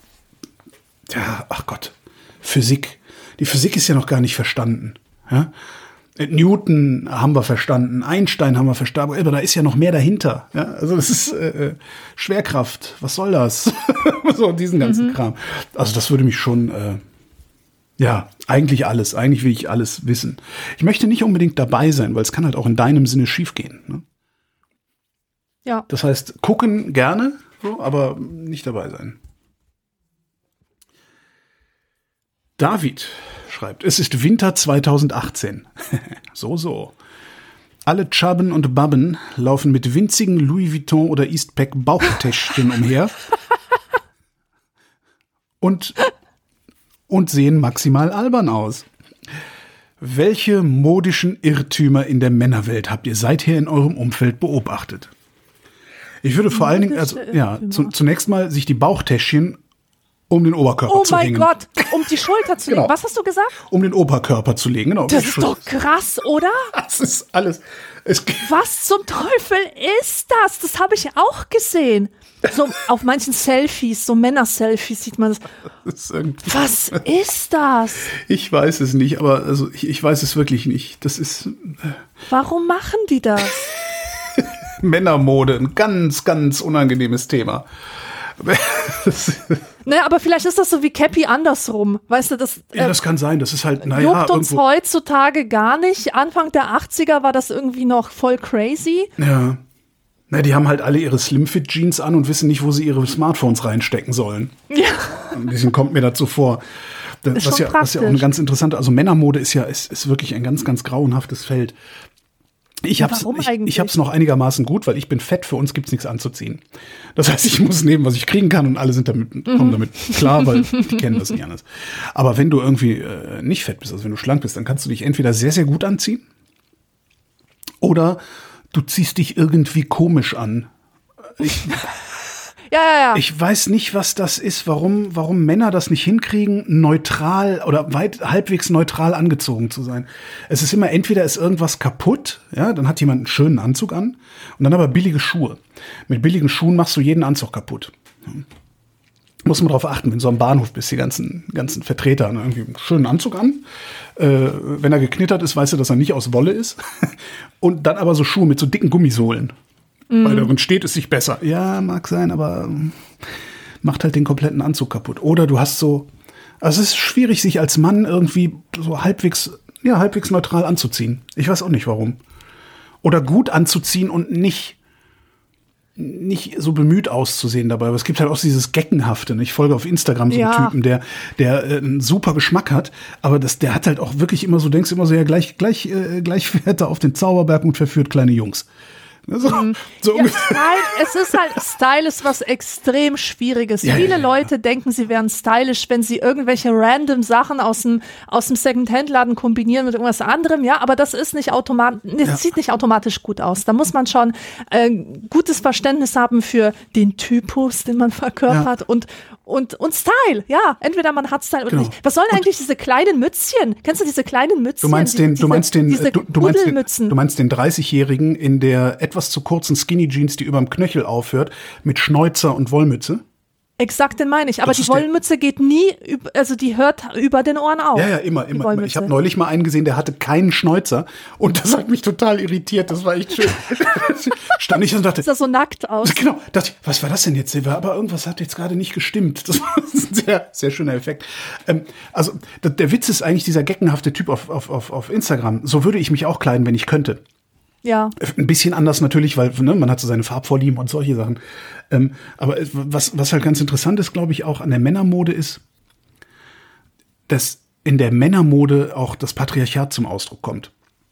ja, ach Gott, Physik. Die Physik ist ja noch gar nicht verstanden. Ja? Newton haben wir verstanden, Einstein haben wir verstanden, aber da ist ja noch mehr dahinter. Ja? Also das ist äh, Schwerkraft, was soll das? So diesen ganzen mhm. Kram. Also das würde mich schon, äh, ja, eigentlich alles, eigentlich will ich alles wissen. Ich möchte nicht unbedingt dabei sein, weil es kann halt auch in deinem Sinne schiefgehen. Ne? Ja. Das heißt, gucken gerne, so, aber nicht dabei sein. David schreibt, es ist Winter zweitausendachtzehn. so, so. Alle Chubben und Babben laufen mit winzigen Louis Vuitton oder Eastpak Bauchtäschchen umher und, und sehen maximal albern aus. Welche modischen Irrtümer in der Männerwelt habt ihr seither in eurem Umfeld beobachtet? Ich würde vor allen Dingen, also ja, zu, zunächst mal sich die Bauchtäschchen um den Oberkörper oh zu legen. Oh mein Gott, um die Schulter zu genau. legen. Was hast du gesagt? Um den Oberkörper zu legen. Genau. Das ist doch krass, oder? Das ist alles. Es Was zum Teufel ist das? Das habe ich auch gesehen. So auf manchen Selfies, so Männer-Selfies sieht man das. das ist Was ist das? Ich weiß es nicht, aber also ich, ich weiß es wirklich nicht. Das ist. Äh Warum machen die das? Männermode, ein ganz, ganz unangenehmes Thema. Naja, aber vielleicht ist das so wie Cappy andersrum. Weißt du, das, äh, ja, das kann sein. Das ist halt, naja, juckt uns irgendwo heutzutage gar nicht. Anfang der achtziger war das irgendwie noch voll crazy. Ja. Na, die haben halt alle ihre Slimfit-Jeans an und wissen nicht, wo sie ihre Smartphones reinstecken sollen. Ja. Ein bisschen kommt mir dazu vor. Das, Ist was, schon ja, was ja auch eine ganz interessante, also Männermode ist ja ist, ist wirklich ein ganz, ganz grauenhaftes Feld. Ich Ja, hab's, warum ich, eigentlich? ich hab's noch einigermaßen gut, weil ich bin fett, für uns gibt's nichts anzuziehen. Das heißt, ich muss nehmen, was ich kriegen kann und alle sind damit, Mhm. kommen damit klar, weil die kennen das nicht anders. Aber wenn du irgendwie äh, nicht fett bist, also wenn du schlank bist, dann kannst du dich entweder sehr, sehr gut anziehen oder du ziehst dich irgendwie komisch an. Ich, Ja, ja, ja. ich weiß nicht, was das ist, warum, warum Männer das nicht hinkriegen, neutral oder weit, halbwegs neutral angezogen zu sein. Es ist immer, entweder ist irgendwas kaputt, ja, dann hat jemand einen schönen Anzug an und dann aber billige Schuhe. Mit billigen Schuhen machst du jeden Anzug kaputt. Muss man darauf achten, wenn du so am Bahnhof bist, die ganzen, ganzen Vertreter haben irgendwie einen schönen Anzug an. Äh, wenn er geknittert ist, weißt du, dass er nicht aus Wolle ist. Und dann aber so Schuhe mit so dicken Gummisohlen. Mm. Weil darin steht es sich besser. Ja, mag sein, aber macht halt den kompletten Anzug kaputt. Oder du hast so, also es ist schwierig, sich als Mann irgendwie so halbwegs, ja, halbwegs neutral anzuziehen. Ich weiß auch nicht, warum. Oder gut anzuziehen und nicht nicht so bemüht auszusehen dabei. Aber es gibt halt auch dieses Geckenhafte. Ich folge auf Instagram so einen Ja. Typen, der der äh, einen super Geschmack hat, aber das, der hat halt auch wirklich immer so, denkst du immer so, ja, gleich, gleich, äh, gleich fährt er auf den Zauberberg und verführt kleine Jungs. So, Mhm. so Ja, ungefähr. Style, es ist halt, Style ist was extrem Schwieriges. Ja, Viele ja, ja, Leute denken, sie wären stylisch, wenn sie irgendwelche random Sachen aus dem, aus dem Second-Hand-Laden kombinieren mit irgendwas anderem, ja, aber das ist nicht automatisch, das Ja. sieht nicht automatisch gut aus. Da muss man schon äh, gutes Verständnis haben für den Typus, den man verkörpert Ja. und, und, und Style, ja. Entweder man hat Style oder Genau. nicht. Was sollen eigentlich diese kleinen Mützchen? Kennst du diese kleinen Mützchen? Du meinst den, diese, du meinst den, diese du, du meinst den, Pudelmützen. du meinst den dreißigjährigen in der etwas zu kurzen Skinny Jeans, die überm Knöchel aufhört, mit Schnäuzer und Wollmütze? Exakt, den meine ich. Aber Das die ist der- Wollmütze geht nie, üb- also die hört über den Ohren auf. Ja, ja, immer, die immer. immer. Wollmütze. Ich habe neulich mal einen gesehen, der hatte keinen Schnäuzer und das hat mich total irritiert. Das war echt schön. Stand ich und dachte, Sieht das so nackt aus. genau, dachte ich, was war das denn jetzt? Aber irgendwas hat jetzt gerade nicht gestimmt. Das war ein sehr, sehr schöner Effekt. Ähm, also der, der Witz ist eigentlich dieser geckenhafte Typ auf, auf, auf, auf Instagram. So würde ich mich auch kleiden, wenn ich könnte. Ja. Ein bisschen anders natürlich, weil ne, man hat so seine Farbvorlieben und solche Sachen. Ähm, aber es- was, was halt ganz interessant ist, glaube ich, auch an der Männermode ist, dass in der Männermode auch das Patriarchat zum Ausdruck kommt.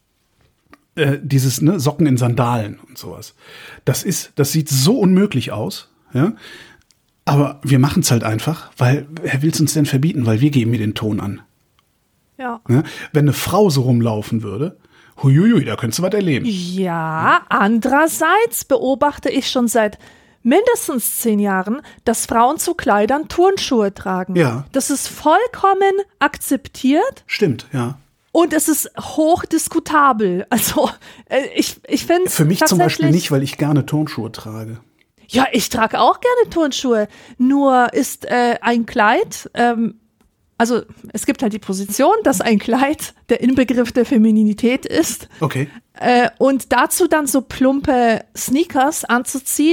Äh, dieses ne, Socken in Sandalen und sowas. Das ist, das sieht so unmöglich aus, ja. Aber wir machen es halt einfach, weil wer will es uns denn verbieten? Weil wir geben mir den Ton an. Ja. Ne? Wenn eine Frau so rumlaufen würde, huiuiui, da könntest du was erleben. Ja, andererseits beobachte ich schon seit mindestens zehn Jahren, dass Frauen zu Kleidern Turnschuhe tragen. Ja. Das ist vollkommen akzeptiert Stimmt, ja. und es ist hochdiskutabel. Also äh, ich, ich finde es Für mich zum Beispiel tatsächlich- nicht, weil ich gerne Turnschuhe trage. Ja, ich trage auch gerne Turnschuhe. Nur ist äh, ein Kleid, ähm, also es gibt halt die Position, dass ein Kleid der Inbegriff der Femininität ist. Okay. Äh, und dazu dann so plumpe Sneakers anzuziehen.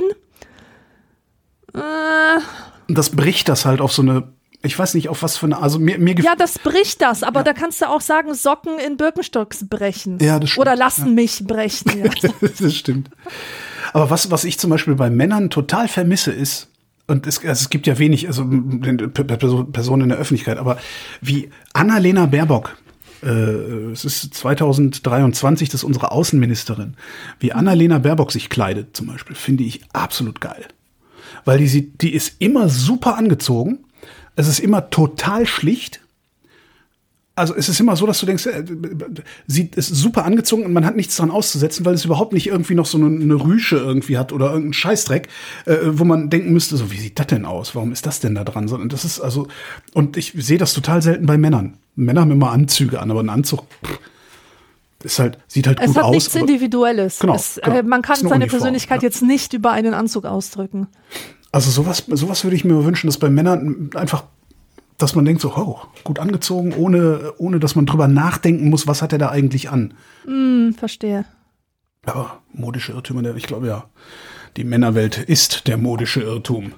Äh, Und das bricht das halt auf so eine, ich weiß nicht, auf was für eine, also mir, mir ja, gefällt. das bricht das, aber da kannst du auch sagen, Socken in Birkenstocks brechen. Ja, das stimmt, Oder lassen mich brechen. Ja. Das stimmt. Aber was, was ich zum Beispiel bei Männern total vermisse, ist, und es, also es gibt ja wenig, also Personen in der Öffentlichkeit, aber wie Annalena Baerbock, äh, es ist zwanzig dreiundzwanzig, das ist unsere Außenministerin, wie Annalena Baerbock sich kleidet zum Beispiel, finde ich absolut geil. Weil die, sieht, die ist immer super angezogen, es ist immer total schlicht. Also es ist immer so, dass du denkst, äh, sie ist super angezogen und man hat nichts dran auszusetzen, weil es überhaupt nicht irgendwie noch so eine, eine Rüsche irgendwie hat oder irgendeinen Scheißdreck, äh, wo man denken müsste, so wie sieht das denn aus? Warum ist das denn da dran? Sondern das ist also, und ich sehe das total selten bei Männern. Männer haben immer Anzüge an, aber ein Anzug pff, ist halt, sieht halt Es gut hat aus. nichts aber- Individuelles. Genau, es, genau. äh, man kann Ist eine seine Uniform, Persönlichkeit ja. jetzt nicht über einen Anzug ausdrücken. Also sowas, sowas würde ich mir wünschen, dass bei Männern einfach, dass man denkt so, oh, gut angezogen, ohne, ohne dass man drüber nachdenken muss, was hat er da eigentlich an. Hm, verstehe. Ja, modische Irrtümer, ich glaube ja, die Männerwelt ist der modische Irrtum.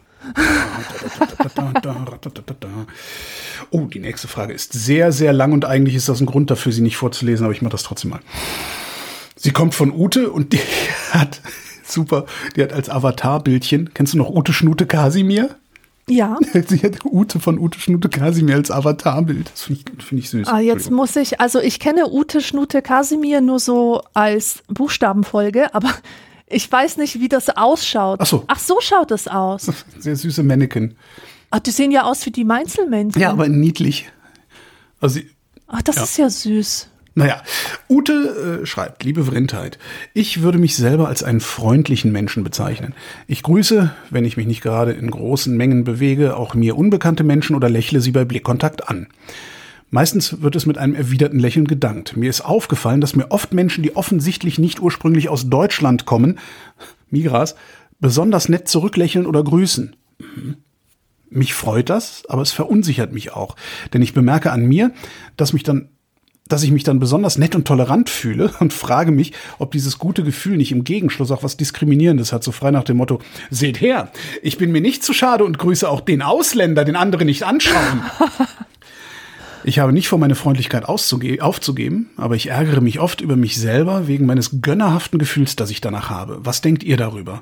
Oh, die nächste Frage ist sehr, sehr lang und eigentlich ist das ein Grund dafür, sie nicht vorzulesen, aber ich mache das trotzdem mal. Sie kommt von Ute und die hat, super, die hat als Avatar-Bildchen, kennst du noch Ute Schnute Kasimir? Ja. Sie hat Ute von Ute Schnute Kasimir als Avatarbild. Das finde ich, find ich süß. Ah, jetzt muss ich, also ich kenne Ute Schnute Kasimir nur so als Buchstabenfolge, aber ich weiß nicht, wie das ausschaut. Ach so. Ach, so schaut es aus. Sehr süße Mannequin. Ach, die sehen ja aus wie die Mainzelmännchen. Ja, aber niedlich. Also sie, Ach, das ja. ist ja süß. Naja, Ute äh, schreibt, liebe Vrindheit, ich würde mich selber als einen freundlichen Menschen bezeichnen. Ich grüße, wenn ich mich nicht gerade in großen Mengen bewege, auch mir unbekannte Menschen oder lächle sie bei Blickkontakt an. Meistens wird es mit einem erwiderten Lächeln gedankt. Mir ist aufgefallen, dass mir oft Menschen, die offensichtlich nicht ursprünglich aus Deutschland kommen, Migras, besonders nett zurücklächeln oder grüßen. Mich freut das, aber es verunsichert mich auch, denn ich bemerke an mir, dass mich dann dass ich mich dann besonders nett und tolerant fühle und frage mich, ob dieses gute Gefühl nicht im Gegenschluss auch was Diskriminierendes hat, so frei nach dem Motto, seht her, ich bin mir nicht zu schade und grüße auch den Ausländer, den andere nicht anschauen. Ich habe nicht vor, meine Freundlichkeit auszuge- aufzugeben, aber ich ärgere mich oft über mich selber wegen meines gönnerhaften Gefühls, das ich danach habe. Was denkt ihr darüber?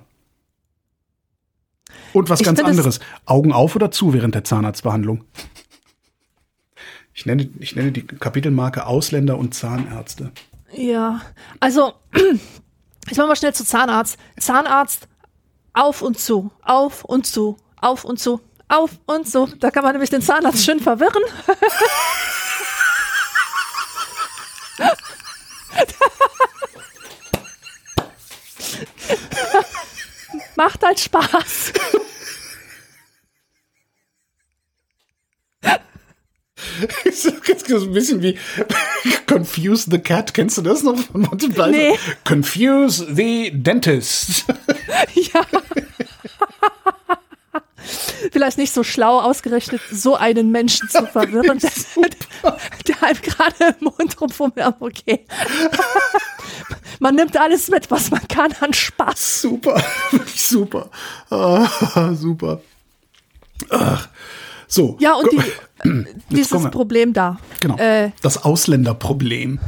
Und was ich ganz anderes, Augen auf oder zu während der Zahnarztbehandlung? Ich nenne, ich nenne die Kapitelmarke Ausländer und Zahnärzte. Ja, also ich mache mal schnell zu Zahnarzt. Zahnarzt auf und zu, auf und zu, auf und zu, auf und zu. Da kann man nämlich den Zahnarzt schön verwirren. Macht halt Spaß. So ein bisschen wie Confuse the Cat. Kennst du das noch von Monty Python? Nee. Confuse the Dentist. Ja. Vielleicht nicht so schlau ausgerechnet, so einen Menschen zu verwirren, der, der einem gerade im Mund rumfummelt. Okay. Man nimmt alles mit, was man kann an Spaß. Super, wirklich super. Ah, super. Ach. So. Ja, und die, dieses Problem da. Genau, äh, das Ausländerproblem.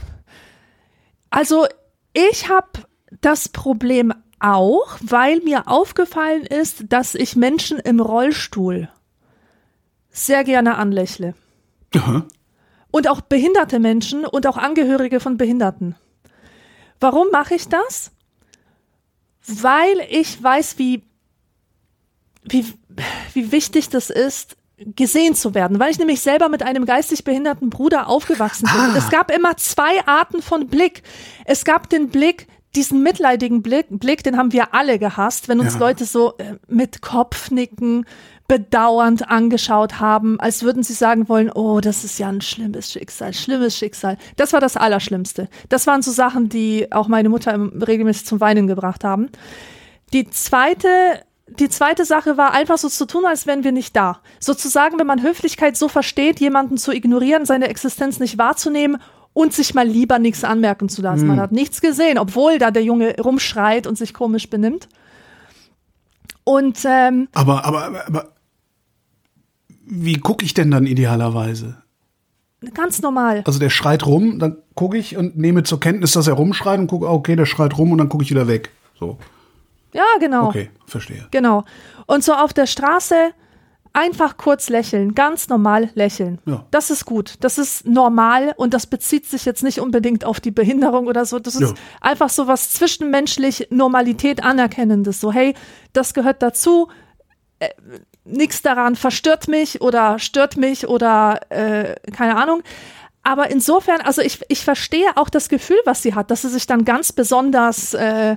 Also ich habe das Problem auch, weil mir aufgefallen ist, dass ich Menschen im Rollstuhl sehr gerne anlächle. Aha. Und auch behinderte Menschen und auch Angehörige von Behinderten. Warum mache ich das? Weil ich weiß, wie, wie, wie wichtig das ist, gesehen zu werden, weil ich nämlich selber mit einem geistig behinderten Bruder aufgewachsen bin. Ah. Es gab immer zwei Arten von Blick. Es gab den Blick, diesen mitleidigen Blick, Blick, den haben wir alle gehasst, wenn uns ja. Leute so äh, mit Kopfnicken bedauernd angeschaut haben, als würden sie sagen wollen, oh, das ist ja ein schlimmes Schicksal, schlimmes Schicksal. Das war das Allerschlimmste. Das waren so Sachen, die auch meine Mutter regelmäßig zum Weinen gebracht haben. Die zweite Die zweite Sache war einfach so zu tun, als wären wir nicht da. Sozusagen, wenn man Höflichkeit so versteht, jemanden zu ignorieren, seine Existenz nicht wahrzunehmen und sich mal lieber nichts anmerken zu lassen. Mhm. Man hat nichts gesehen, obwohl da der Junge rumschreit und sich komisch benimmt. Und ähm, aber, aber, aber, aber wie gucke ich denn dann idealerweise? Ganz normal. Also der schreit rum, dann gucke ich und nehme zur Kenntnis, dass er rumschreit und gucke, okay, der schreit rum und dann gucke ich wieder weg. So. Ja, genau. Okay, verstehe. Genau. Und so auf der Straße einfach kurz lächeln, ganz normal lächeln. Ja. Das ist gut. Das ist normal und das bezieht sich jetzt nicht unbedingt auf die Behinderung oder so. Das ist ja. einfach so was zwischenmenschlich Normalität anerkennendes. So, hey, das gehört dazu. Äh, nichts daran verstört mich oder stört mich oder äh, keine Ahnung. Aber insofern, also ich, ich verstehe auch das Gefühl, was sie hat, dass sie sich dann ganz besonders äh,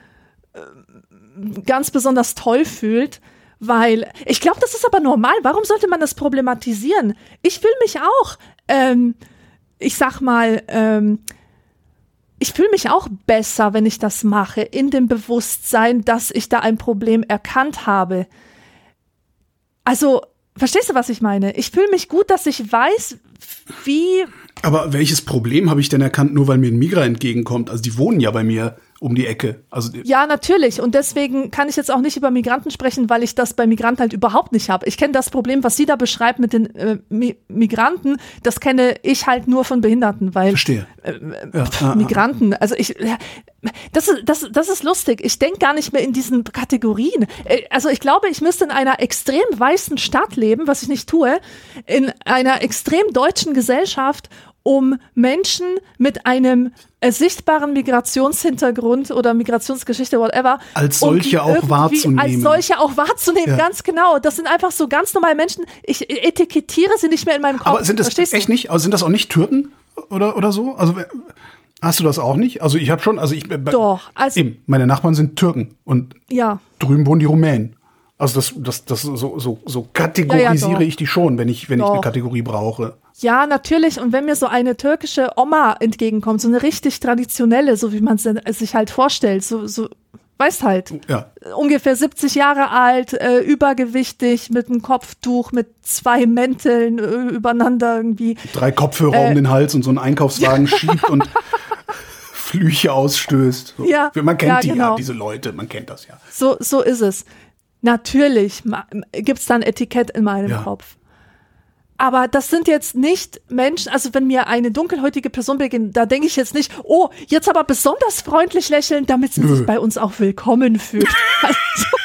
ganz besonders toll fühlt, weil ich glaube, das ist aber normal. Warum sollte man das problematisieren? Ich fühle mich auch, ähm, ich sag mal, ähm, ich fühle mich auch besser, wenn ich das mache, in dem Bewusstsein, dass ich da ein Problem erkannt habe. Also, verstehst du, was ich meine? Ich fühle mich gut, dass ich weiß, wie... Aber welches Problem habe ich denn erkannt, nur weil mir ein Migra entgegenkommt? Also die wohnen ja bei mir. um die Ecke. Also ja, natürlich. Und deswegen kann ich jetzt auch nicht über Migranten sprechen, weil ich das bei Migranten halt überhaupt nicht habe. Ich kenne das Problem, was sie da beschreibt mit den äh, Mi- Migranten, das kenne ich halt nur von Behinderten, weil Verstehe. Äh, Ja. pf, Migranten, also ich, das ist, das, das ist lustig. Ich denke gar nicht mehr in diesen Kategorien. Also ich glaube, ich müsste in einer extrem weißen Stadt leben, was ich nicht tue, in einer extrem deutschen Gesellschaft, um Menschen mit einem äh, sichtbaren Migrationshintergrund oder Migrationsgeschichte, whatever. Als solche um auch wahrzunehmen. Als solche auch wahrzunehmen, Ja. ganz genau. Das sind einfach so ganz normale Menschen. Ich etikettiere sie nicht mehr in meinem Kopf. Aber sind das Verstehst du? echt nicht? Also sind das auch nicht Türken oder, oder so? Also hast du das auch nicht? Also ich habe schon, also ich Doch, also eben, meine Nachbarn sind Türken und ja. drüben wohnen die Rumänen. Also das, das, das so, so, so kategorisiere Ja, ja, ich die schon, wenn ich, wenn ich Doch. eine Kategorie brauche. Ja, natürlich. Und wenn mir so eine türkische Oma entgegenkommt, so eine richtig traditionelle, so wie man es sich halt vorstellt, so, so, weißt halt, Ja. ungefähr siebzig Jahre alt, äh, übergewichtig, mit einem Kopftuch, mit zwei Mänteln äh, übereinander irgendwie. Drei Kopfhörer Äh, um den Hals und so einen Einkaufswagen schiebt und Flüche ausstößt. So. Ja, Man kennt ja, die genau. ja, diese Leute, man kennt das ja. So, so ist es. Natürlich gibt es da ein Etikett in meinem Ja. Kopf. Aber das sind jetzt nicht Menschen, also wenn mir eine dunkelhäutige Person begegnet, da denke ich jetzt nicht, oh, jetzt aber besonders freundlich lächeln, damit sie Nö. sich bei uns auch willkommen fühlt. Also,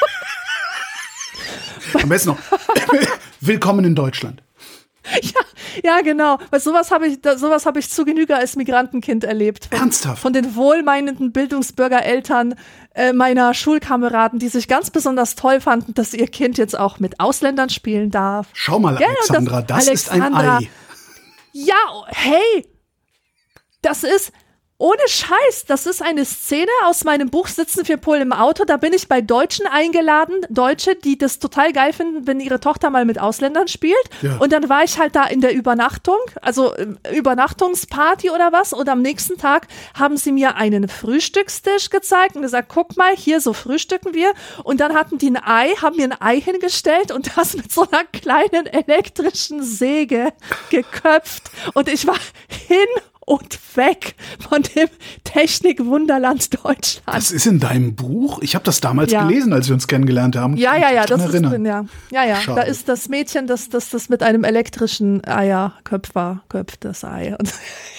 Am besten noch, willkommen in Deutschland. ja, ja, genau. Weil sowas habe ich, da- sowas habe ich zu Genüge als Migrantenkind erlebt. Von, Ernsthaft? Von den wohlmeinenden Bildungsbürgereltern äh, meiner Schulkameraden, die sich ganz besonders toll fanden, dass ihr Kind jetzt auch mit Ausländern spielen darf. Schau mal, Gell, und das- Alexandra, das, ist ein Alexandra, Ei. Ja, hey, das ist, ohne Scheiß, das ist eine Szene aus meinem Buch Sitzen für Polen im Auto. Da bin ich bei Deutschen eingeladen, Deutsche, die das total geil finden, wenn ihre Tochter mal mit Ausländern spielt. Ja. Und dann war ich halt da in der Übernachtung, also äh, Übernachtungsparty oder was. Und am nächsten Tag haben sie mir einen Frühstückstisch gezeigt und gesagt, guck mal, hier, so frühstücken wir. Und dann hatten die ein Ei, haben mir ein Ei hingestellt und das mit so einer kleinen elektrischen Säge geköpft. Und ich war hin und weg von dem Technikwunderland Deutschland. Das ist in deinem Buch? Ich habe das damals Ja. gelesen, als wir uns kennengelernt haben. Ja, ja, ja, Ich kann das mich ist erinnern. drin, ja. Ja, ja, Schade. da ist das Mädchen, das das, das mit einem elektrischen Eierköpfer köpft das Ei. Und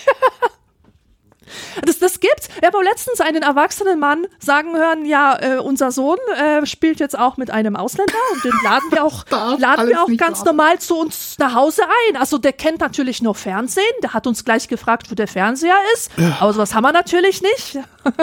das, das gibt's. Ich habe auch letztens einen erwachsenen Mann sagen hören, ja, äh, unser Sohn äh, spielt jetzt auch mit einem Ausländer und den laden wir auch, Darf laden alles wir auch nicht ganz wahr. normal zu uns nach Hause ein. Also der kennt natürlich nur Fernsehen, der hat uns gleich gefragt, wo der Fernseher ist, aber sowas haben wir natürlich nicht.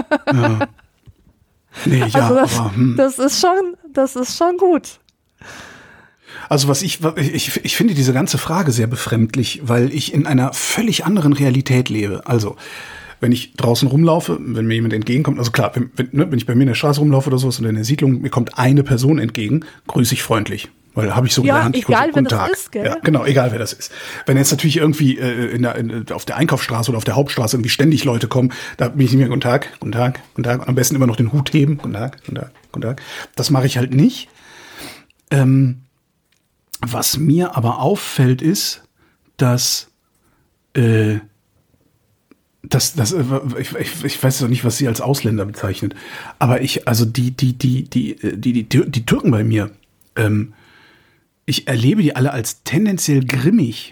Nee, ja, Also das, aber, hm. das ist schon, das ist schon gut. Also was ich, ich, ich finde diese ganze Frage sehr befremdlich, weil ich in einer völlig anderen Realität lebe. Also, wenn ich draußen rumlaufe, wenn mir jemand entgegenkommt, also klar, wenn, wenn, ne, wenn ich bei mir in der Straße rumlaufe oder sowas oder in der Siedlung, mir kommt eine Person entgegen, grüße ich freundlich. Weil habe ich so Ja, gelernt. Ich egal, grüße, wer guten das Tag. ist, gell? Ja, genau, egal wer das ist. Wenn jetzt natürlich irgendwie äh, in der, in, auf der Einkaufsstraße oder auf der Hauptstraße irgendwie ständig Leute kommen, da bin ich nicht mehr guten Tag, guten Tag, guten Tag. Und am besten immer noch den Hut heben, guten Tag, guten Tag, guten Tag. Das mache ich halt nicht. Ähm, was mir aber auffällt ist, dass äh, das, das, äh, ich, ich, ich weiß doch nicht, was sie als Ausländer bezeichnet, aber ich, also die, die, die, die, die, die, die, die Türken bei mir, ähm, ich erlebe die alle als tendenziell grimmig.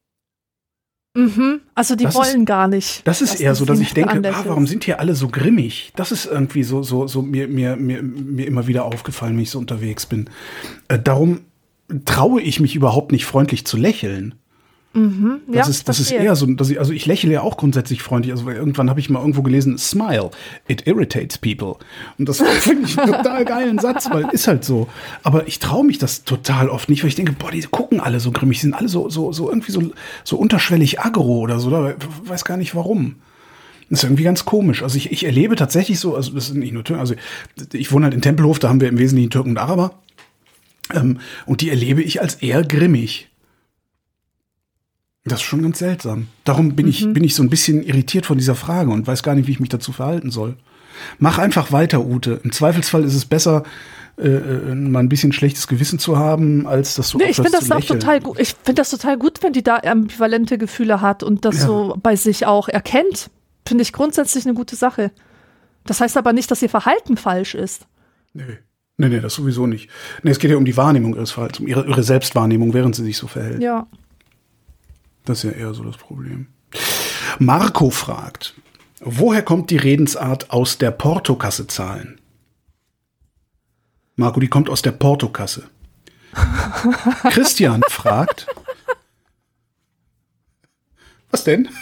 Mhm. Also die Das wollen ist- gar nicht. Das ist dass eher du so, dass sie ich denke, ah, anlächelst. warum sind hier alle so grimmig? Das ist irgendwie so, so, so mir, mir, mir, mir immer wieder aufgefallen, wenn ich so unterwegs bin. Äh, darum traue ich mich überhaupt nicht freundlich zu lächeln. Mhm. Das ja, ist, das ist verstehe. eher so, dass ich, also ich lächle ja auch grundsätzlich freundlich. Also weil irgendwann habe ich mal irgendwo gelesen, smile, it irritates people. Und das finde ich einen total geilen Satz, weil ist halt so. Aber ich traue mich das total oft nicht, weil ich denke, boah, die gucken alle so grimmig, die sind alle so, so, so irgendwie so, so unterschwellig aggro oder so. Oder weiß gar nicht warum. Das ist irgendwie ganz komisch. Also ich, ich erlebe tatsächlich so, also das sind nicht nur Türken, also ich wohne halt in Tempelhof, da haben wir im Wesentlichen Türken und Araber. Ähm, und die erlebe ich als eher grimmig. Das ist schon ganz seltsam. Darum bin ich, bin ich so ein bisschen irritiert von dieser Frage und weiß gar nicht, wie ich mich dazu verhalten soll. Mach einfach weiter, Ute. Im Zweifelsfall ist es besser, äh, äh, mal ein bisschen schlechtes Gewissen zu haben, als das so Nee, ich aufhörst finde das zu auch lächeln. total gut. Ich finde das total gut, wenn die da ambivalente Gefühle hat und das Ja. so bei sich auch erkennt. Finde ich grundsätzlich eine gute Sache. Das heißt aber nicht, dass ihr Verhalten falsch ist. Nee. Nee, nee, das sowieso nicht. Nee, es geht ja um die Wahrnehmung ihres Verhaltens, um ihre, ihre Selbstwahrnehmung, während sie sich so verhält. Ja. Das ist ja eher so das Problem. Marco fragt, woher kommt die Redensart aus der Portokasse zahlen? Marco, die kommt aus der Portokasse. Christian fragt, was denn?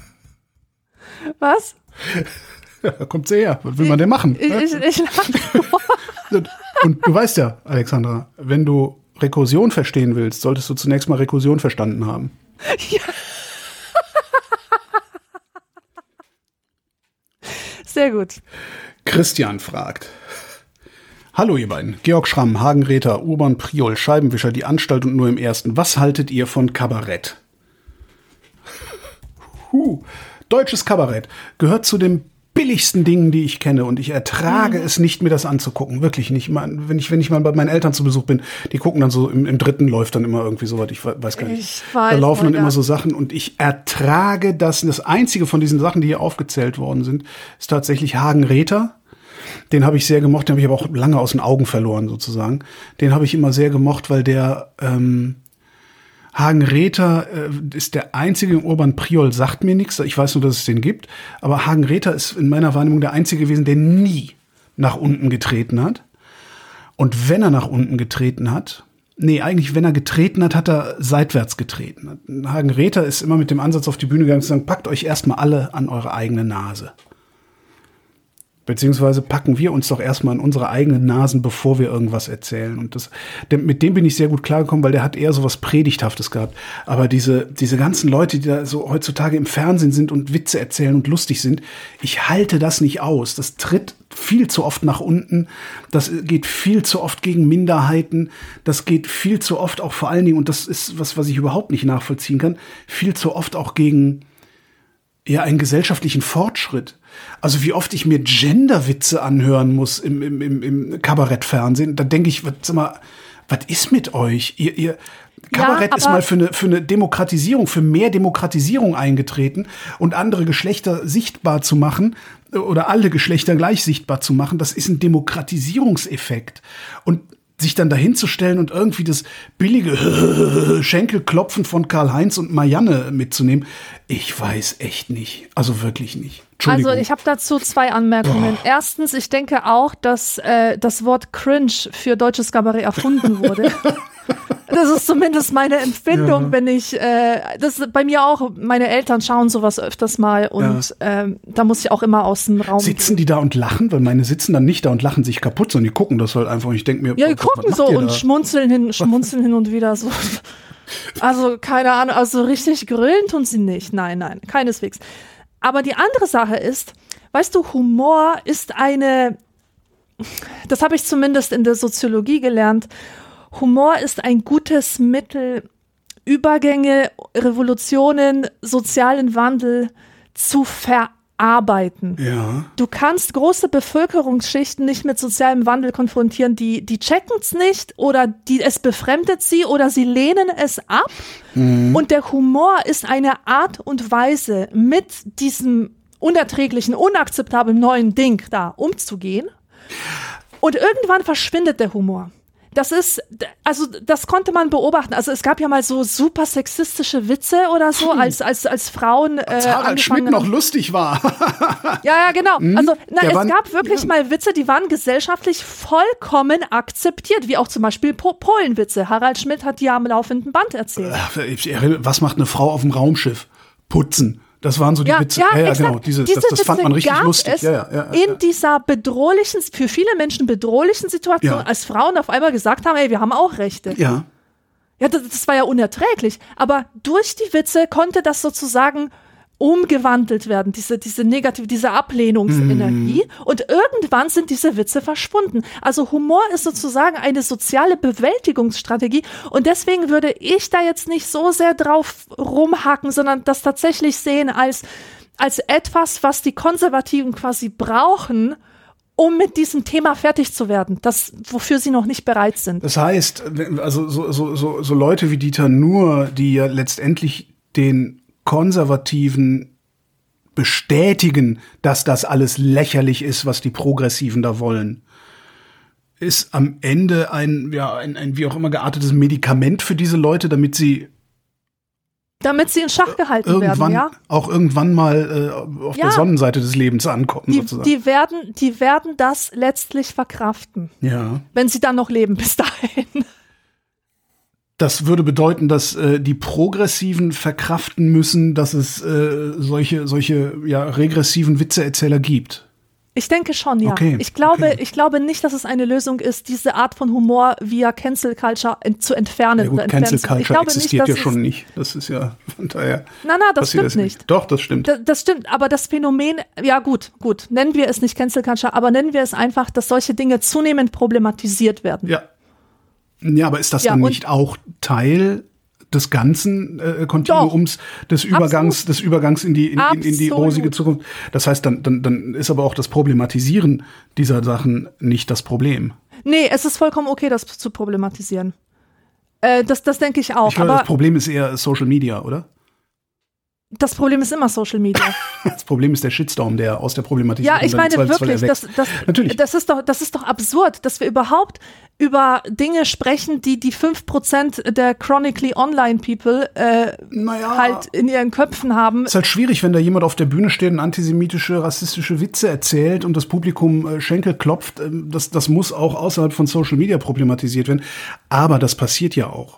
Was? Ja, da kommt sie her. Was will man denn machen? Ich, ich, ich und, und du weißt ja, Alexandra, wenn du Rekursion verstehen willst, solltest du zunächst mal Rekursion verstanden haben. Ja. Sehr gut. Christian fragt, hallo ihr beiden, Georg Schramm, Hagen Räther, Urban Priol, Scheibenwischer, die Anstalt und nur im Ersten. Was haltet ihr von Kabarett? Huh. Deutsches Kabarett gehört zu den billigsten Dingen, die ich kenne, und ich ertrage mhm. es nicht, mir das anzugucken. Wirklich nicht. Wenn ich, wenn ich mal bei meinen Eltern zu Besuch bin, die gucken dann so, im, im dritten läuft dann immer irgendwie so was, ich weiß gar nicht. Ich weiß, da laufen dann ja. immer so Sachen und ich ertrage das. Das einzige von diesen Sachen, die hier aufgezählt worden sind, ist tatsächlich Hagen Räther. Den habe ich sehr gemocht, den habe ich aber auch lange aus den Augen verloren sozusagen. Den habe ich immer sehr gemocht, weil der ähm, Hagen Räther äh, ist der einzige, Urban Priol sagt mir nichts, ich weiß nur, dass es den gibt, aber Hagen Räther ist in meiner Wahrnehmung der einzige gewesen, der nie nach unten getreten hat. Und wenn er nach unten getreten hat, nee, eigentlich, wenn er getreten hat, hat er seitwärts getreten. Hagen Räther ist immer mit dem Ansatz auf die Bühne gegangen, zu sagen, packt euch erstmal alle an eure eigene Nase. Beziehungsweise packen wir uns doch erstmal an unsere eigenen Nasen, bevor wir irgendwas erzählen. Und das, mit dem bin ich sehr gut klargekommen, weil der hat eher so was Predigthaftes gehabt. Aber diese, diese ganzen Leute, die da so heutzutage im Fernsehen sind und Witze erzählen und lustig sind, ich halte das nicht aus. Das tritt viel zu oft nach unten. Das geht viel zu oft gegen Minderheiten. Das geht viel zu oft auch vor allen Dingen, und das ist was, was ich überhaupt nicht nachvollziehen kann, viel zu oft auch gegen ja einen gesellschaftlichen Fortschritt. Also wie oft ich mir Genderwitze anhören muss im, im, im, im Kabarettfernsehen, da denke ich, was, sag mal, was ist mit euch? Ihr, ihr Kabarett ja, ist mal für eine, für eine Demokratisierung, für mehr Demokratisierung eingetreten und andere Geschlechter sichtbar zu machen oder alle Geschlechter gleich sichtbar zu machen, das ist ein Demokratisierungseffekt. Und sich dann dahin zu stellen und irgendwie das billige Schenkelklopfen von Karl-Heinz und Marianne mitzunehmen, ich weiß echt nicht. Also wirklich nicht. Also ich habe dazu zwei Anmerkungen. Oh. Erstens, ich denke auch, dass äh, das Wort cringe für deutsches Kabarett erfunden wurde. Das ist zumindest meine Empfindung, ja. wenn ich, äh, das ist bei mir auch, meine Eltern schauen sowas öfters mal und ja. ähm, da muss ich auch immer aus dem Raum Sitzen gehen. Die da und lachen? Weil meine sitzen dann nicht da und lachen sich kaputt, sondern die gucken das halt einfach und ich denke mir, ja, die gucken so und da? schmunzeln hin, schmunzeln hin und wieder so. Also keine Ahnung, also richtig grüllen tun sie nicht. Nein, nein, keineswegs. Aber die andere Sache ist, weißt du, Humor ist eine, das habe ich zumindest in der Soziologie gelernt, Humor ist ein gutes Mittel, Übergänge, Revolutionen, sozialen Wandel zu verarbeiten. Ja. Du kannst große Bevölkerungsschichten nicht mit sozialem Wandel konfrontieren, die, die checken es nicht oder die, es befremdet sie oder sie lehnen es ab. Mhm. Und der Humor ist eine Art und Weise, mit diesem unerträglichen, unakzeptablen neuen Ding da umzugehen. Und irgendwann verschwindet der Humor. Das ist, also das konnte man beobachten. Also es gab ja mal so super sexistische Witze oder so, hm. als als als Frauen. Äh, als Harald Schmidt noch lustig war. Ja, ja, genau. Hm. Also na, es war, gab wirklich ja. mal Witze, die waren gesellschaftlich vollkommen akzeptiert, wie auch zum Beispiel po- Polenwitze. Harald Schmidt hat die am laufenden Band erzählt. Was macht eine Frau auf dem Raumschiff? Putzen. Das waren so die ja, Witze. Ja, ja, ja exakt. genau. Diese, Diese das, das fand man richtig gab lustig. Es ja, ja, ja, in ja. dieser bedrohlichen, für viele Menschen bedrohlichen Situation, ja. als Frauen auf einmal gesagt haben, ey, wir haben auch Rechte. Ja. Ja, das, das war ja unerträglich. Aber durch die Witze konnte das sozusagen umgewandelt werden, diese, diese negative, diese Ablehnungsenergie. Mm. Und irgendwann sind diese Witze verschwunden. Also Humor ist sozusagen eine soziale Bewältigungsstrategie. Und deswegen würde ich da jetzt nicht so sehr drauf rumhacken, sondern das tatsächlich sehen als, als etwas, was die Konservativen quasi brauchen, um mit diesem Thema fertig zu werden, das, wofür sie noch nicht bereit sind. Das heißt, also so, so, so, so Leute wie Dieter Nuhr, die ja letztendlich den konservativen bestätigen, dass das alles lächerlich ist, was die Progressiven da wollen, ist am Ende ein, ja, ein, ein wie auch immer geartetes Medikament für diese Leute, damit sie Damit sie in Schach gehalten irgendwann, werden, ja. auch irgendwann mal äh, auf ja. der Sonnenseite des Lebens ankommen, die, sozusagen. Die werden, die werden das letztlich verkraften. Ja. Wenn sie dann noch leben bis dahin. Das würde bedeuten, dass äh, die Progressiven verkraften müssen, dass es äh, solche, solche ja, regressiven Witzeerzähler gibt. Ich denke schon, ja. Okay, ich glaube, okay. ich glaube nicht, dass es eine Lösung ist, diese Art von Humor via Cancel Culture ent- zu entfernen. Ja gut, oder Cancel entfernen. Ich Culture glaube existiert nicht, ja schon nicht. Das ist ja von daher. Na, na, das passiert stimmt nicht. Doch, das stimmt. Das, das stimmt, aber das Phänomen, ja gut, gut, nennen wir es nicht Cancel Culture, aber nennen wir es einfach, dass solche Dinge zunehmend problematisiert werden. Ja. Ja, aber ist das Ja, dann und- nicht auch Teil des ganzen äh, Kontinuums des Übergangs, Absolut. des Übergangs in die in, in, in die Absolut. rosige Zukunft? Das heißt, dann, dann, dann ist aber auch das Problematisieren dieser Sachen nicht das Problem. Nee, es ist vollkommen okay, das zu problematisieren. Äh, das, das denke ich auch. Ich glaube, aber das Problem ist eher Social Media, oder? das Problem ist immer Social Media. Das Problem ist der Shitstorm, der aus der Problematisierung Ja, ich dann meine Zweifelsfall wirklich, erwächst. das, das, Natürlich. das, ist doch, das ist doch absurd, dass wir überhaupt über Dinge sprechen, die die fünf Prozent der chronically online people äh, Naja. halt in ihren Köpfen haben. Es ist halt schwierig, wenn da jemand auf der Bühne steht und antisemitische, rassistische Witze erzählt und das Publikum äh, Schenkel klopft. Ähm, das, das muss auch außerhalb von Social Media problematisiert werden. Aber das passiert ja auch.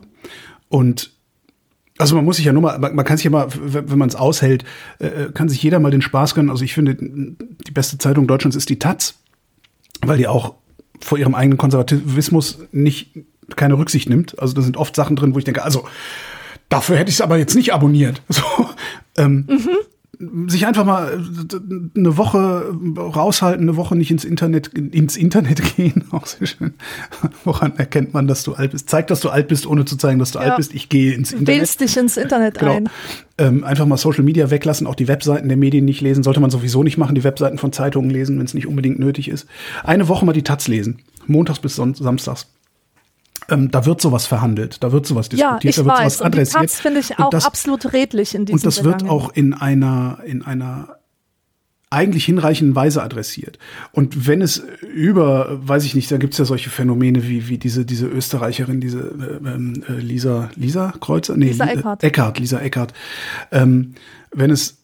Und also man muss sich ja nur mal, man kann sich ja mal, wenn man es aushält, äh, kann sich jeder mal den Spaß gönnen. Also ich finde, die beste Zeitung Deutschlands ist die Taz, weil die auch vor ihrem eigenen Konservatismus nicht keine Rücksicht nimmt. Also da sind oft Sachen drin, wo ich denke, also dafür hätte ich es aber jetzt nicht abonniert. So, ähm, mhm. Sich einfach mal eine Woche raushalten, eine Woche nicht ins Internet, ins Internet gehen, auch sehr schön. Woran erkennt man, dass du alt bist? Zeig, dass du alt bist, ohne zu zeigen, dass du Ja. alt bist. Ich gehe ins Du Internet. wählst dich ins Internet Genau. ein. Ähm, einfach mal Social Media weglassen, auch die Webseiten der Medien nicht lesen. Sollte man sowieso nicht machen, die Webseiten von Zeitungen lesen, wenn es nicht unbedingt nötig ist. Eine Woche mal die Taz lesen. Montags bis Son- Samstags. Ähm, da wird sowas verhandelt, da wird sowas Ja, diskutiert, ich da wird weiß. sowas Und die adressiert. Taz finde ich Und auch das, absolut redlich in diesem Und das wird Belangen. auch in einer, in einer eigentlich hinreichenden Weise adressiert. Und wenn es über, weiß ich nicht, da gibt's ja solche Phänomene wie, wie diese, diese Österreicherin, diese äh, ähm, äh, Lisa, Lisa Kreuzer? Nee, Lisa Li- Eckhardt. Eckhardt, Lisa Eckhardt. Ähm, wenn es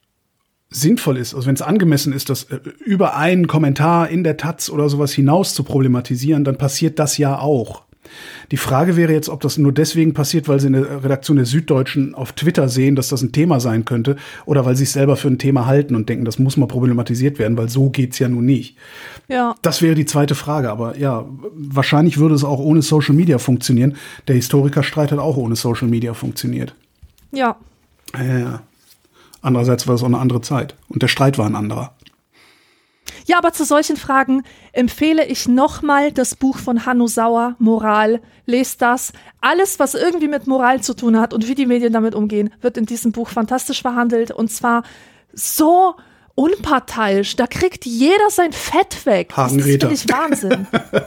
sinnvoll ist, also wenn es angemessen ist, das äh, über einen Kommentar in der Taz oder sowas hinaus zu problematisieren, dann passiert das ja auch. Die Frage wäre jetzt, ob das nur deswegen passiert, weil sie in der Redaktion der Süddeutschen auf Twitter sehen, dass das ein Thema sein könnte, oder weil sie es selber für ein Thema halten und denken, das muss mal problematisiert werden, weil so geht's ja nun nicht. Ja. Das wäre die zweite Frage, aber ja, wahrscheinlich würde es auch ohne Social Media funktionieren. Der Historikerstreit hat auch ohne Social Media funktioniert. Ja. Ja, ja. Andererseits war es auch eine andere Zeit und der Streit war ein anderer. Ja, aber zu solchen Fragen empfehle ich nochmal das Buch von Hanno Sauer, Moral. Lest das. Alles, was irgendwie mit Moral zu tun hat und wie die Medien damit umgehen, wird in diesem Buch fantastisch verhandelt. Und zwar so unparteiisch. Da kriegt jeder sein Fett weg. Hagen das Rether. finde ich Wahnsinn.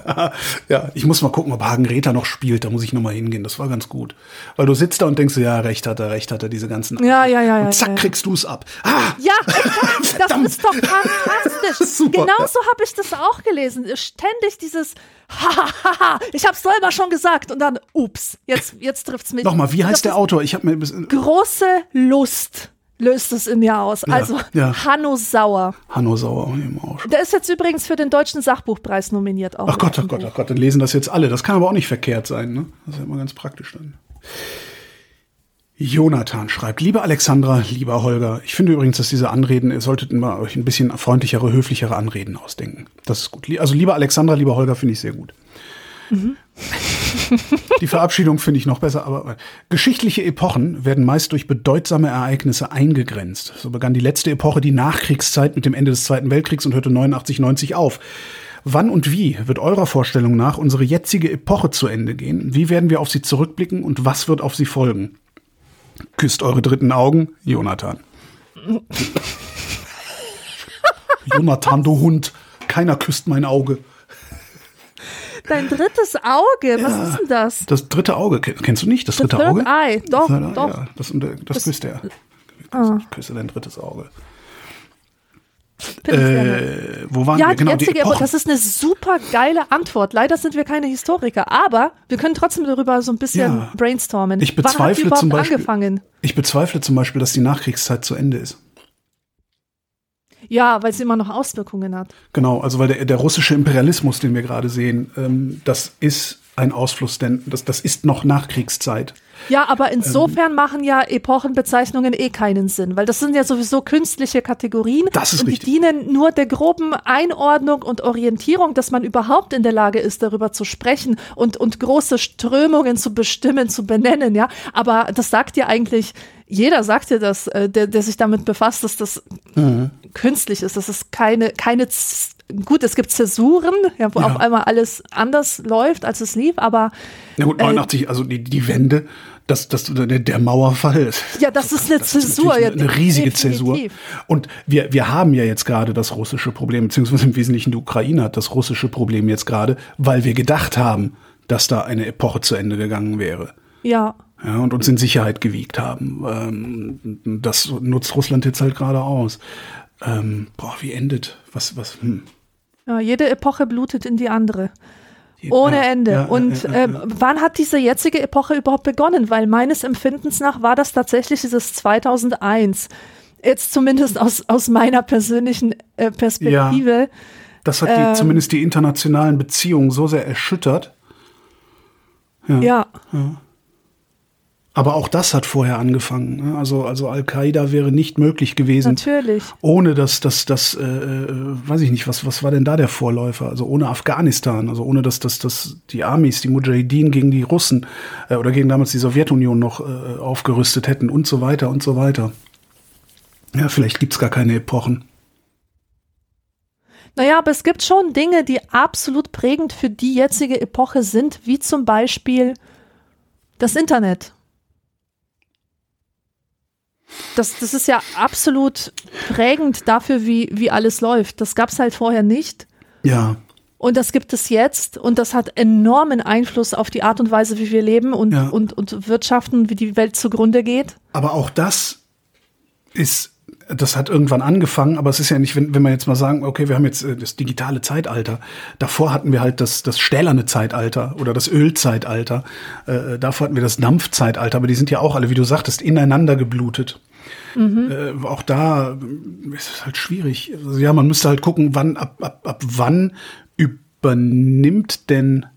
Ja, ich muss mal gucken, ob Hagen Rether noch spielt. Da muss ich noch mal hingehen. Das war ganz gut. Weil du sitzt da und denkst, so, ja, recht hat er, recht hat er, diese ganzen. Ja, ja, ja, ja, Und zack, ja. kriegst du es ab. Ah! Ja, exakt. Das ist doch fantastisch. Super. Genauso habe ich das auch gelesen. Ständig dieses Hahaha, ich hab's selber schon gesagt und dann ups, jetzt, jetzt trifft's mich. Nochmal, wie Ich heißt glaub, der Autor? Ich habe mir ein bisschen. Große Lust löst es in mir aus. Ja, Also ja. Hanno Sauer. Hanno Sauer. im Arsch. Der ist jetzt übrigens für den Deutschen Sachbuchpreis nominiert. Auch Ach Gott, ach Gott, ach Gott, dann lesen das jetzt alle. Das kann aber auch nicht verkehrt sein, ne? Das ist ja immer ganz praktisch dann. Jonathan schreibt, liebe Alexandra, lieber Holger, ich finde übrigens, dass diese Anreden, ihr solltet immer euch ein bisschen freundlichere, höflichere Anreden ausdenken. Das ist gut. Also lieber Alexandra, lieber Holger, finde ich sehr gut. Mhm. Die Verabschiedung finde ich noch besser, aber geschichtliche Epochen werden meist durch bedeutsame Ereignisse eingegrenzt. So begann die letzte Epoche, die Nachkriegszeit, mit dem Ende des Zweiten Weltkriegs und hörte neunundachtzig, neunzig auf. Wann und wie wird eurer Vorstellung nach unsere jetzige Epoche zu Ende gehen? Wie werden wir auf sie zurückblicken und was wird auf sie folgen? Küsst eure dritten Augen, Jonathan. Jonathan, du Hund. Keiner küsst mein Auge. Dein drittes Auge, was Ja, ist denn das? Das dritte Auge, kennst du nicht? Das The dritte third Auge? eye, doch, Ja, doch. Ja, das, das, das küsst er. Ah. Ich küsse dein drittes Auge. Äh, wo waren ja, wir? Genau, die jetzige die Epoche. Das ist eine super geile Antwort. Leider sind wir keine Historiker, aber wir können trotzdem darüber so ein bisschen ja. brainstormen. Ich bezweifle Wann hat die überhaupt zum Beispiel, angefangen? Ich bezweifle zum Beispiel, dass die Nachkriegszeit zu Ende ist. Ja, weil sie immer noch Auswirkungen hat. Genau, also weil der, der russische Imperialismus, den wir gerade sehen, ähm, das ist ein Ausfluss, denn das, das ist noch Nachkriegszeit. Ja, aber insofern ähm, machen ja Epochenbezeichnungen eh keinen Sinn, weil das sind ja sowieso künstliche Kategorien. Das ist und die richtig. dienen nur der groben Einordnung und Orientierung, dass man überhaupt in der Lage ist, darüber zu sprechen und, und große Strömungen zu bestimmen, zu benennen, ja. Aber das sagt ja eigentlich, jeder sagt ja das, äh, der, der sich damit befasst, dass das mhm. künstlich ist, dass es keine, keine Z- Gut, es gibt Zäsuren, ja, wo ja. auf einmal alles anders läuft, als es lief, aber ja gut, neunundachtzig, äh, also die, die Wende, das, das, der Mauerfall. Ja, das ist eine das Zäsur. Ist eine, eine riesige definitiv. Zäsur. Und wir, wir haben ja jetzt gerade das russische Problem, beziehungsweise im Wesentlichen die Ukraine hat das russische Problem jetzt gerade, weil wir gedacht haben, dass da eine Epoche zu Ende gegangen wäre. Ja. Ja, und uns in Sicherheit gewiegt haben. Ähm, das nutzt Russland jetzt halt gerade aus. Ähm, boah, wie endet? Was, was, hm. Ja, jede Epoche blutet in die andere. Ohne ja, Ende. Ja, und ja, ja, ähm, ja. wann hat diese jetzige Epoche überhaupt begonnen? Weil meines Empfindens nach war das tatsächlich dieses zweitausendeins. Jetzt zumindest aus, aus meiner persönlichen äh, Perspektive. Ja, das hat die, ähm, zumindest die internationalen Beziehungen so sehr erschüttert. Ja. ja. ja. Aber auch das hat vorher angefangen. Also, also Al-Qaida wäre nicht möglich gewesen. Natürlich. Ohne dass das, das, äh, weiß ich nicht, was, was war denn da der Vorläufer? Also ohne Afghanistan, also ohne dass das, das die Amis, die Mujahideen gegen die Russen äh, oder gegen damals die Sowjetunion noch äh, aufgerüstet hätten und so weiter und so weiter. Ja, vielleicht gibt's gar keine Epochen. Naja, aber es gibt schon Dinge, die absolut prägend für die jetzige Epoche sind, wie zum Beispiel das Internet. Das, das ist ja absolut prägend dafür, wie, wie alles läuft. Das gab es halt vorher nicht. Ja. Und das gibt es jetzt. Und das hat enormen Einfluss auf die Art und Weise, wie wir leben und, ja. und, und wirtschaften, wie die Welt zugrunde geht. Aber auch das ist, das hat irgendwann angefangen, aber es ist ja nicht, wenn, wenn wir jetzt mal sagen, okay, wir haben jetzt äh, das digitale Zeitalter. Davor hatten wir halt das, das stählerne Zeitalter oder das Ölzeitalter. Äh, davor hatten wir das Dampfzeitalter, aber die sind ja auch alle, wie du sagtest, ineinander geblutet. Mhm. Äh, auch da ist es halt schwierig. Also, ja, man müsste halt gucken, wann, ab, ab, ab wann übernimmt denn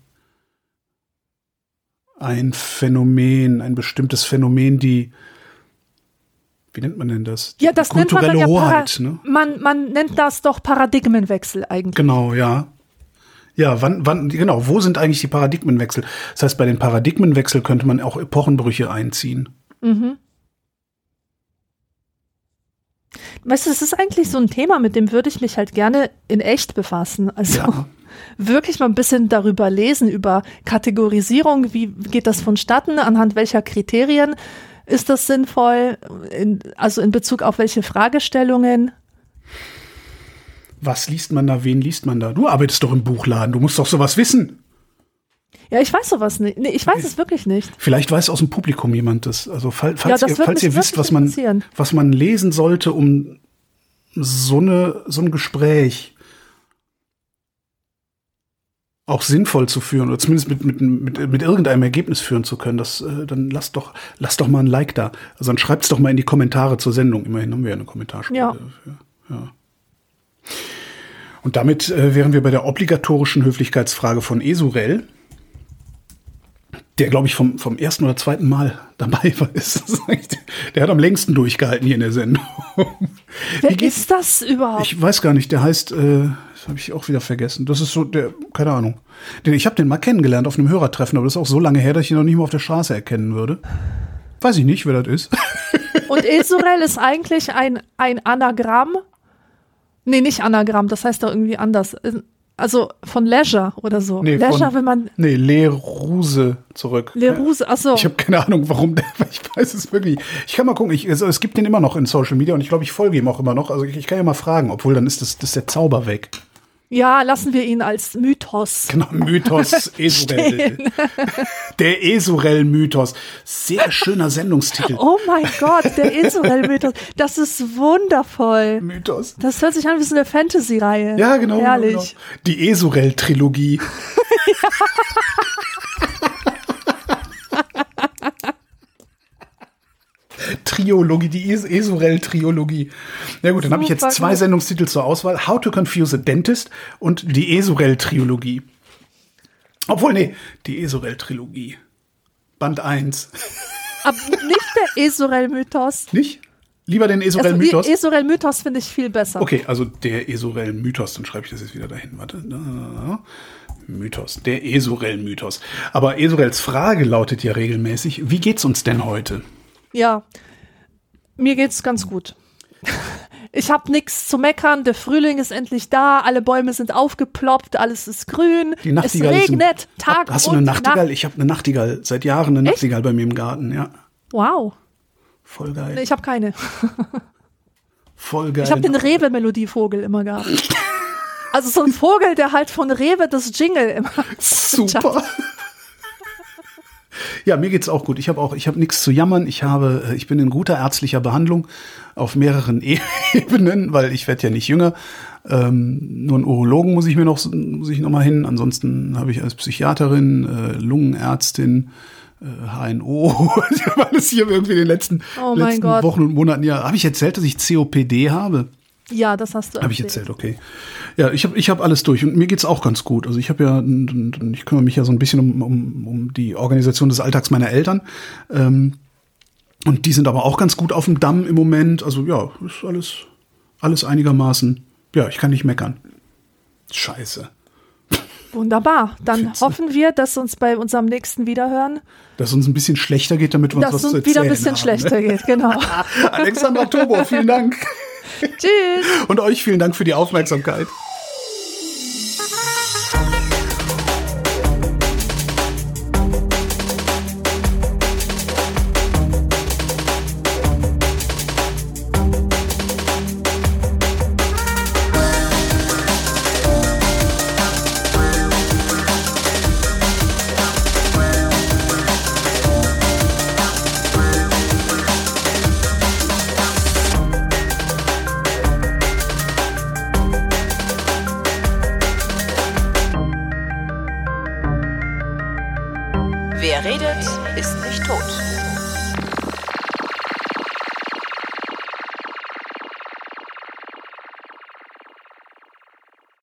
ein Phänomen, ein bestimmtes Phänomen, die Wie nennt man denn das? Ja, das kulturelle nennt man ja Hoheit, Para- ne? Man, man nennt das doch Paradigmenwechsel eigentlich. Genau, ja. Ja, wann, wann, genau, wo sind eigentlich die Paradigmenwechsel? Das heißt, bei den Paradigmenwechsel könnte man auch Epochenbrüche einziehen. Mhm. Weißt du, das ist eigentlich so ein Thema, mit dem würde ich mich halt gerne in echt befassen. Also Ja. wirklich mal ein bisschen darüber lesen, über Kategorisierung, wie geht das vonstatten, anhand welcher Kriterien ist das sinnvoll, in, also in Bezug auf welche Fragestellungen. Was liest man da, wen liest man da? Du arbeitest doch im Buchladen, du musst doch sowas wissen. Ja, ich weiß sowas nicht. Nee, ich weiß es wirklich nicht. Vielleicht weiß aus dem Publikum jemand das. Also fall, falls, Ja, das ihr, wird falls mich ihr wisst, wirklich was man, interessieren. was man lesen sollte, um so, eine, so ein Gespräch auch sinnvoll zu führen oder zumindest mit, mit, mit, mit irgendeinem Ergebnis führen zu können, das, äh, dann lasst doch, lasst doch mal ein Like da. Also dann schreibt's doch mal in die Kommentare zur Sendung. Immerhin haben wir ja eine Kommentarspielte. Ja. Dafür. Ja. Und damit äh, wären wir bei der obligatorischen Höflichkeitsfrage von Esurel, der, glaube ich, vom, vom ersten oder zweiten Mal dabei war. Der hat am längsten durchgehalten hier in der Sendung. Wer ist das überhaupt? Ich weiß gar nicht, der heißt, äh, das habe ich auch wieder vergessen. Das ist so, der, keine Ahnung. Den, ich habe den mal kennengelernt auf einem Hörertreffen, aber das ist auch so lange her, dass ich ihn noch nicht mal auf der Straße erkennen würde. Weiß ich nicht, wer das ist. Und Esurel ist eigentlich ein, ein Anagramm. Nee, nicht Anagramm, das heißt doch irgendwie anders. Also von Leisure oder so. Nee, Leisure, von, wenn man. Nee, Leruse zurück. Leruse, achso. Ich habe keine Ahnung, warum der, ich weiß es wirklich. Ich kann mal gucken, ich, also es gibt den immer noch in Social Media und ich glaube, ich folge ihm auch immer noch. Also ich, ich kann ja mal fragen, obwohl dann ist das, das ist der Zauber weg. Ja, lassen wir ihn als Mythos. Genau, Mythos Esurel. Der Esurel-Mythos. Sehr schöner Sendungstitel. Oh mein Gott, der Esurel-Mythos. Das ist wundervoll. Mythos. Das hört sich an wie so eine Fantasy-Reihe. Ja, genau. Herrlich. Genau. Die Esurel-Trilogie. Triologie, die Es- Esurel-Triologie. Na gut, dann habe ich jetzt zwei Sendungstitel zur Auswahl. How to Confuse a Dentist und die Esurel-Trilogie. Obwohl, nee, die Esurel-Trilogie. Band eins. Aber nicht der Esurel-Mythos. Nicht? Lieber den Also, Esurel-Mythos? E- Esurel-Mythos finde ich viel besser. Okay, also der Esurel-Mythos, dann schreibe ich das jetzt wieder dahin. Warte. Da. Mythos, der Esurel-Mythos. Aber Esurels Frage lautet ja regelmäßig, wie geht's uns denn heute? Ja, mir geht's ganz gut. Ich habe nichts zu meckern, der Frühling ist endlich da, alle Bäume sind aufgeploppt, alles ist grün, Die Nachtigall es ist ein- regnet, Tag Hast du und eine Nachtigall? Nacht. Ich habe eine Nachtigall, seit Jahren eine Echt? Nachtigall bei mir im Garten, ja. Wow, Voll geil. nee, ich habe keine. Voll geil. Ich habe den Rewe-Melodievogel immer gehabt. Also so ein Vogel, der halt von Rewe das Jingle immer. Super. Ja, mir geht's auch gut. Ich habe auch, ich habe nichts zu jammern. Ich habe, äh, ich bin in guter ärztlicher Behandlung auf mehreren Ebenen, weil ich werde ja nicht jünger. Ähm, nur einen Urologen muss ich mir noch, muss ich noch mal hin. Ansonsten habe ich als Psychiaterin, äh, Lungenärztin, äh, H N O. Ich habe alles hier irgendwie in den letzten, Oh mein letzten Gott. Wochen und Monaten. Ja, habe ich erzählt, dass ich C O P D habe? Ja, das hast du Habe ich erzählt. erzählt, okay. Ja, ich habe ich hab alles durch und mir geht's auch ganz gut. Also ich habe ja, ich kümmere mich ja so ein bisschen um, um, um die Organisation des Alltags meiner Eltern. Ähm, und die sind aber auch ganz gut auf dem Damm im Moment. Also ja, ist alles, alles einigermaßen, ja, ich kann nicht meckern. Scheiße. Wunderbar. Dann Fitze. hoffen wir, dass uns bei unserem nächsten Wiederhören, Dass es uns ein bisschen schlechter geht, damit wir uns dass was es zu uns wieder ein erzählen bisschen haben, schlechter geht. Genau. Ne? Alexandra Tobo, vielen Dank. Tschüss. Und euch vielen Dank für die Aufmerksamkeit. Wer redet, ist nicht tot.